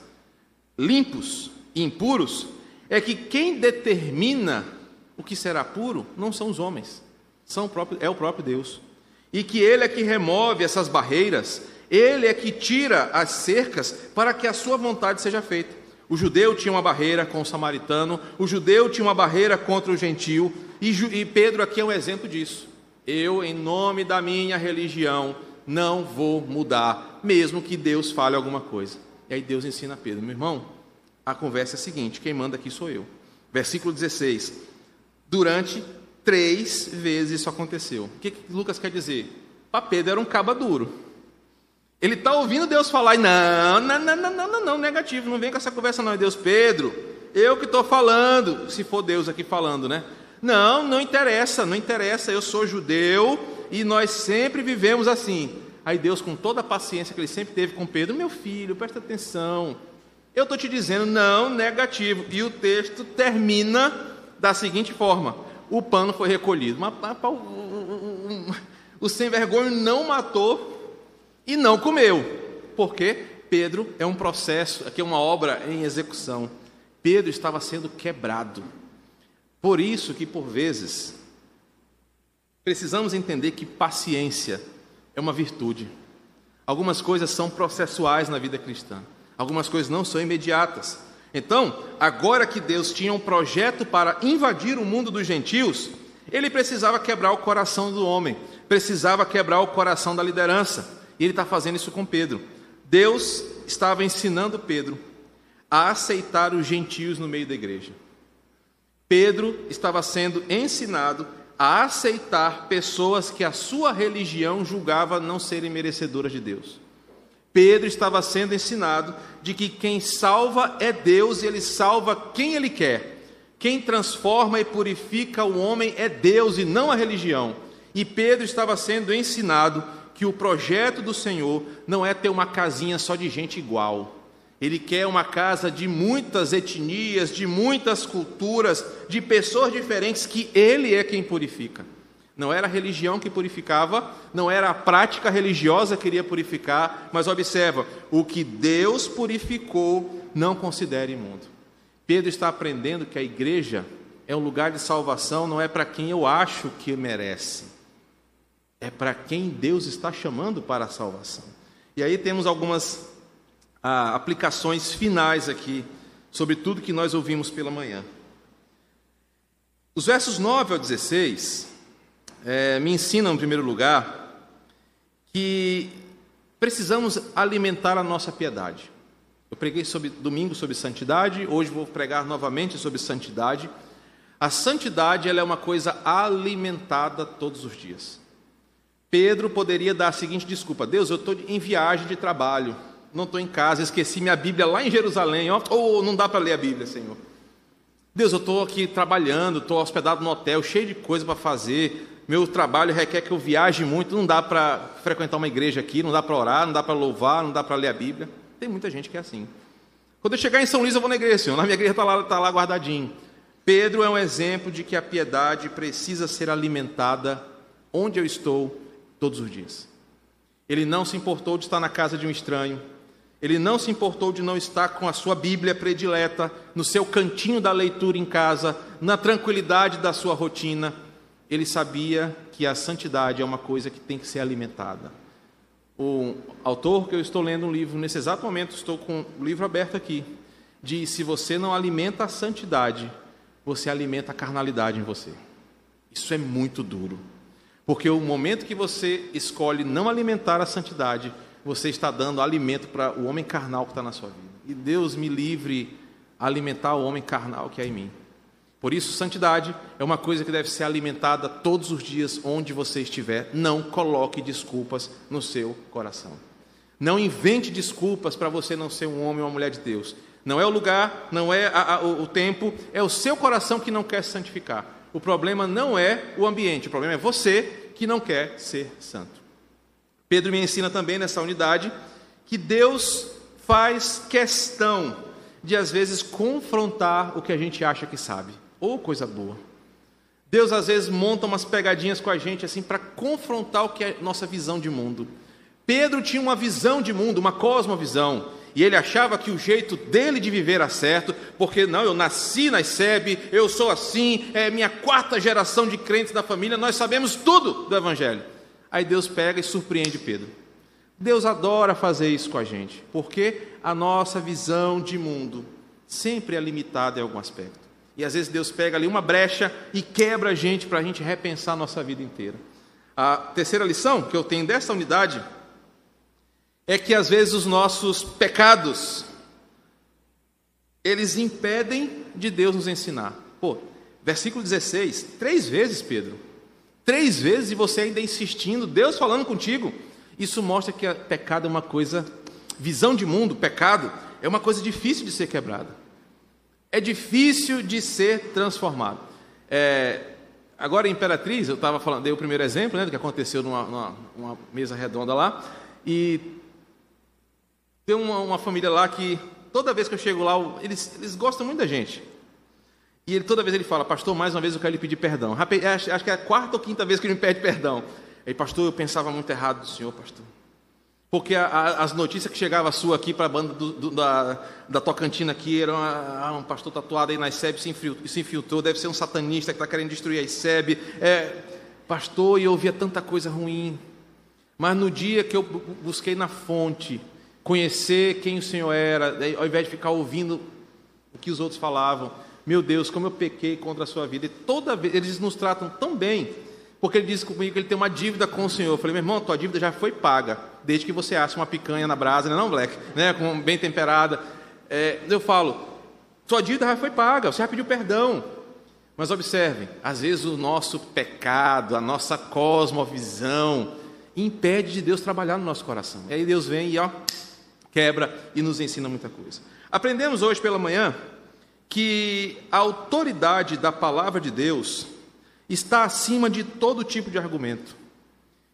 limpos e impuros, é que quem determina o que será puro não são os homens, é o próprio Deus. E que Ele é que remove essas barreiras, Ele é que tira as cercas para que a sua vontade seja feita. O judeu tinha uma barreira com o samaritano, o judeu tinha uma barreira contra o gentil, e Pedro aqui é um exemplo disso. Eu, em nome da minha religião, não vou mudar, mesmo que Deus fale alguma coisa. E aí Deus ensina a Pedro: meu irmão, a conversa é a seguinte, quem manda aqui sou eu. Versículo 16: durante 3 vezes isso aconteceu. O que Lucas quer dizer? Para Pedro era um caba duro. Ele está ouvindo Deus falar e não, negativo, não vem com essa conversa não. E Deus: Pedro, eu que estou falando, se for Deus aqui falando, né? Não interessa, eu sou judeu e nós sempre vivemos assim. Aí Deus, com toda a paciência que ele sempre teve com Pedro: meu filho, presta atenção, eu estou te dizendo não, negativo. E o texto termina da seguinte forma: o pano foi recolhido. Mas o sem vergonha não matou e não comeu. Porque Pedro é um processo, aqui é uma obra em execução. Pedro estava sendo quebrado. Por isso que, por vezes, precisamos entender que paciência é uma virtude. Algumas coisas são processuais na vida cristã. Algumas coisas não são imediatas. Então, agora que Deus tinha um projeto para invadir o mundo dos gentios, ele precisava quebrar o coração do homem, precisava quebrar o coração da liderança. E ele está fazendo isso com Pedro. Deus estava ensinando Pedro a aceitar os gentios no meio da igreja. Pedro estava sendo ensinado a aceitar pessoas que a sua religião julgava não serem merecedoras de Deus. Pedro estava sendo ensinado de que quem salva é Deus e Ele salva quem Ele quer. Quem transforma e purifica o homem é Deus e não a religião. E Pedro estava sendo ensinado que que o projeto do Senhor não é ter uma casinha só de gente igual. Ele quer uma casa de muitas etnias, de muitas culturas, de pessoas diferentes, que Ele é quem purifica. Não era a religião que purificava, não era a prática religiosa que iria purificar, mas observa, o que Deus purificou, não considere imundo. Pedro está aprendendo que a igreja é um lugar de salvação, não é para quem eu acho que merece, é para quem Deus está chamando para a salvação. E aí temos algumas aplicações finais aqui, sobre tudo que nós ouvimos pela manhã. Os versos 9 ao 16 me ensinam, em primeiro lugar, que precisamos alimentar a nossa piedade. Eu preguei domingo sobre santidade, hoje vou pregar novamente sobre santidade. A santidade, ela é uma coisa alimentada todos os dias. Pedro poderia dar a seguinte desculpa: Deus, eu estou em viagem de trabalho, não estou em casa, esqueci minha Bíblia lá em Jerusalém, ou não dá para ler a Bíblia, Senhor. Deus, eu estou aqui trabalhando, estou hospedado no hotel, cheio de coisa para fazer, meu trabalho requer que eu viaje muito, não dá para frequentar uma igreja aqui, não dá para orar, não dá para louvar, não dá para ler a Bíblia. Tem muita gente que é assim. Quando eu chegar em São Luís, eu vou na igreja, Senhor, na minha igreja está lá guardadinho. Pedro é um exemplo de que a piedade precisa ser alimentada onde eu estou todos os dias. Ele não se importou de estar na casa de um estranho, ele não se importou de não estar com a sua Bíblia predileta, no seu cantinho da leitura em casa, na tranquilidade da sua rotina. Ele sabia que a santidade é uma coisa que tem que ser alimentada. O autor que eu estou lendo um livro, nesse exato momento estou com o livro aberto aqui, diz: se você não alimenta a santidade, você alimenta a carnalidade em você. Isso é muito duro, porque o momento que você escolhe não alimentar a santidade, você está dando alimento para o homem carnal que está na sua vida. E Deus me livre a alimentar o homem carnal que há em mim. Por isso, santidade é uma coisa que deve ser alimentada todos os dias, onde você estiver. Não coloque desculpas no seu coração. Não invente desculpas para você não ser um homem ou uma mulher de Deus. Não é o lugar, não é o tempo, é o seu coração que não quer se santificar. O problema não é o ambiente, o problema é você que não quer ser santo. Pedro me ensina também nessa unidade que Deus faz questão de, às vezes, confrontar o que a gente acha que sabe. Oh, coisa boa! Deus, às vezes, monta umas pegadinhas com a gente assim para confrontar o que é nossa visão de mundo. Pedro tinha uma visão de mundo, uma cosmovisão, e ele achava que o jeito dele de viver era certo, porque não, eu nasci na ICEB, eu sou assim, é minha 4ª geração de crentes da família, nós sabemos tudo do Evangelho. Aí Deus pega e surpreende Pedro. Deus adora fazer isso com a gente, porque a nossa visão de mundo sempre é limitada em algum aspecto. E às vezes Deus pega ali uma brecha e quebra a gente para a gente repensar a nossa vida inteira. A terceira lição que eu tenho dessa unidade é que às vezes os nossos pecados, eles impedem de Deus nos ensinar. Versículo 16, 3 vezes, Pedro. 3 vezes e você ainda insistindo, Deus falando contigo. Isso mostra que pecado é uma coisa, visão de mundo, pecado, é uma coisa difícil de ser quebrada. É difícil de ser transformado. Agora em Imperatriz, eu estava falando, dei o primeiro exemplo, né, do que aconteceu numa mesa redonda lá, e tem uma família lá que, toda vez que eu chego lá, eles gostam muito da gente. E toda vez ele fala: pastor, mais uma vez eu quero lhe pedir perdão. Acho que é a 4ª ou 5ª vez que ele me pede perdão. Aí, pastor, eu pensava muito errado do senhor, pastor. Porque as notícias que chegavam sua aqui para a banda da Tocantina aqui eram: um pastor tatuado aí na ICEB se infiltrou, deve ser um satanista que está querendo destruir a ICEB. Pastor, e eu ouvia tanta coisa ruim. Mas no dia que eu busquei na fonte conhecer quem o Senhor era, ao invés de ficar ouvindo o que os outros falavam, meu Deus, como eu pequei contra a sua vida. E toda vez eles nos tratam tão bem, porque ele disse comigo que ele tem uma dívida com o Senhor. Eu falei: meu irmão, tua dívida já foi paga, desde que você acha uma picanha na brasa, não, Black, né, bem temperada. Eu falo: tua dívida já foi paga, você já pediu perdão. Mas observem, às vezes o nosso pecado, a nossa cosmovisão impede de Deus trabalhar no nosso coração. E aí Deus vem e quebra e nos ensina muita coisa. Aprendemos hoje pela manhã que a autoridade da palavra de Deus está acima de todo tipo de argumento,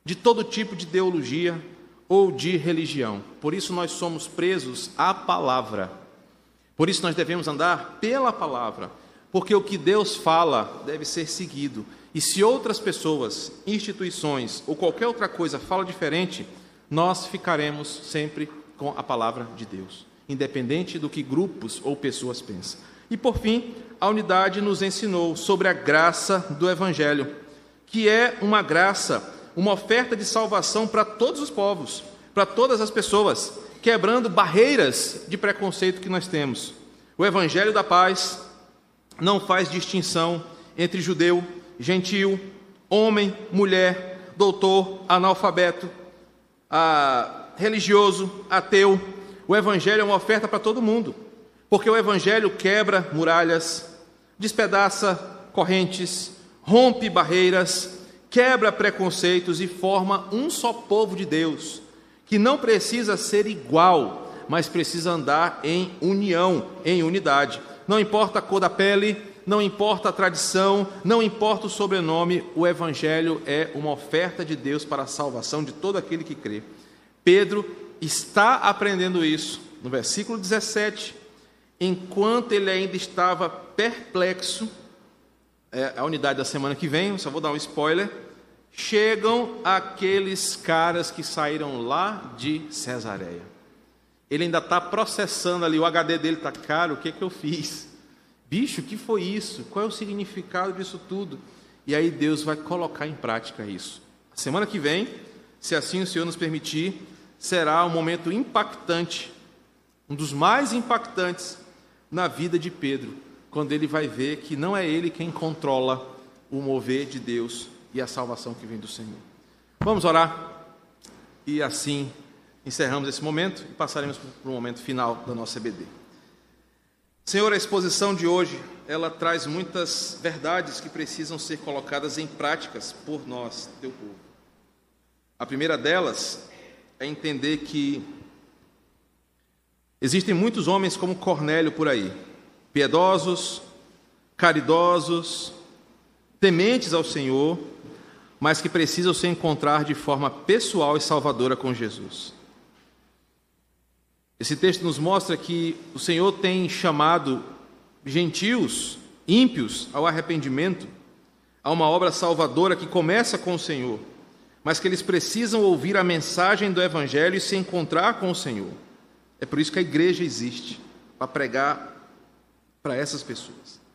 de todo tipo de ideologia ou de religião. Por isso nós somos presos à palavra. Por isso nós devemos andar pela palavra, porque o que Deus fala deve ser seguido. E se outras pessoas, instituições ou qualquer outra coisa fala diferente, nós ficaremos sempre com a palavra de Deus, independente do que grupos ou pessoas pensam. E por fim, a unidade nos ensinou sobre a graça do Evangelho, que é uma graça, uma oferta de salvação para todos os povos, para todas as pessoas, quebrando barreiras de preconceito que nós temos. O Evangelho da paz não faz distinção entre judeu, gentil, homem, mulher, doutor, analfabeto, religioso, ateu. O Evangelho é uma oferta para todo mundo, porque o Evangelho quebra muralhas, despedaça correntes, rompe barreiras, quebra preconceitos e forma um só povo de Deus, que não precisa ser igual, mas precisa andar em união, em unidade. Não importa a cor da pele, não importa a tradição, não importa o sobrenome, o Evangelho é uma oferta de Deus para a salvação de todo aquele que crê. Pedro está aprendendo isso no versículo 17, enquanto ele ainda estava perplexo. A unidade da semana que vem, só vou dar um spoiler, chegam aqueles caras que saíram lá de Cesareia. Ele ainda está processando ali, o HD dele está, cara, o que eu fiz? Bicho, o que foi isso? Qual é o significado disso tudo? E aí Deus vai colocar em prática isso. A semana que vem, se assim o Senhor nos permitir, será um momento impactante, um dos mais impactantes na vida de Pedro, quando ele vai ver que não é ele quem controla o mover de Deus e a salvação que vem do Senhor. Vamos orar e assim encerramos esse momento e passaremos para o momento final da nossa EBD. Senhor, a exposição de hoje, ela traz muitas verdades que precisam ser colocadas em práticas por nós, teu povo. A primeira delas é entender que existem muitos homens como Cornélio por aí, piedosos, caridosos, tementes ao Senhor, mas que precisam se encontrar de forma pessoal e salvadora com Jesus. Esse texto nos mostra que o Senhor tem chamado gentios, ímpios, ao arrependimento, a uma obra salvadora que começa com o Senhor, mas que eles precisam ouvir a mensagem do Evangelho e se encontrar com o Senhor. É por isso que a igreja existe, para pregar para essas pessoas.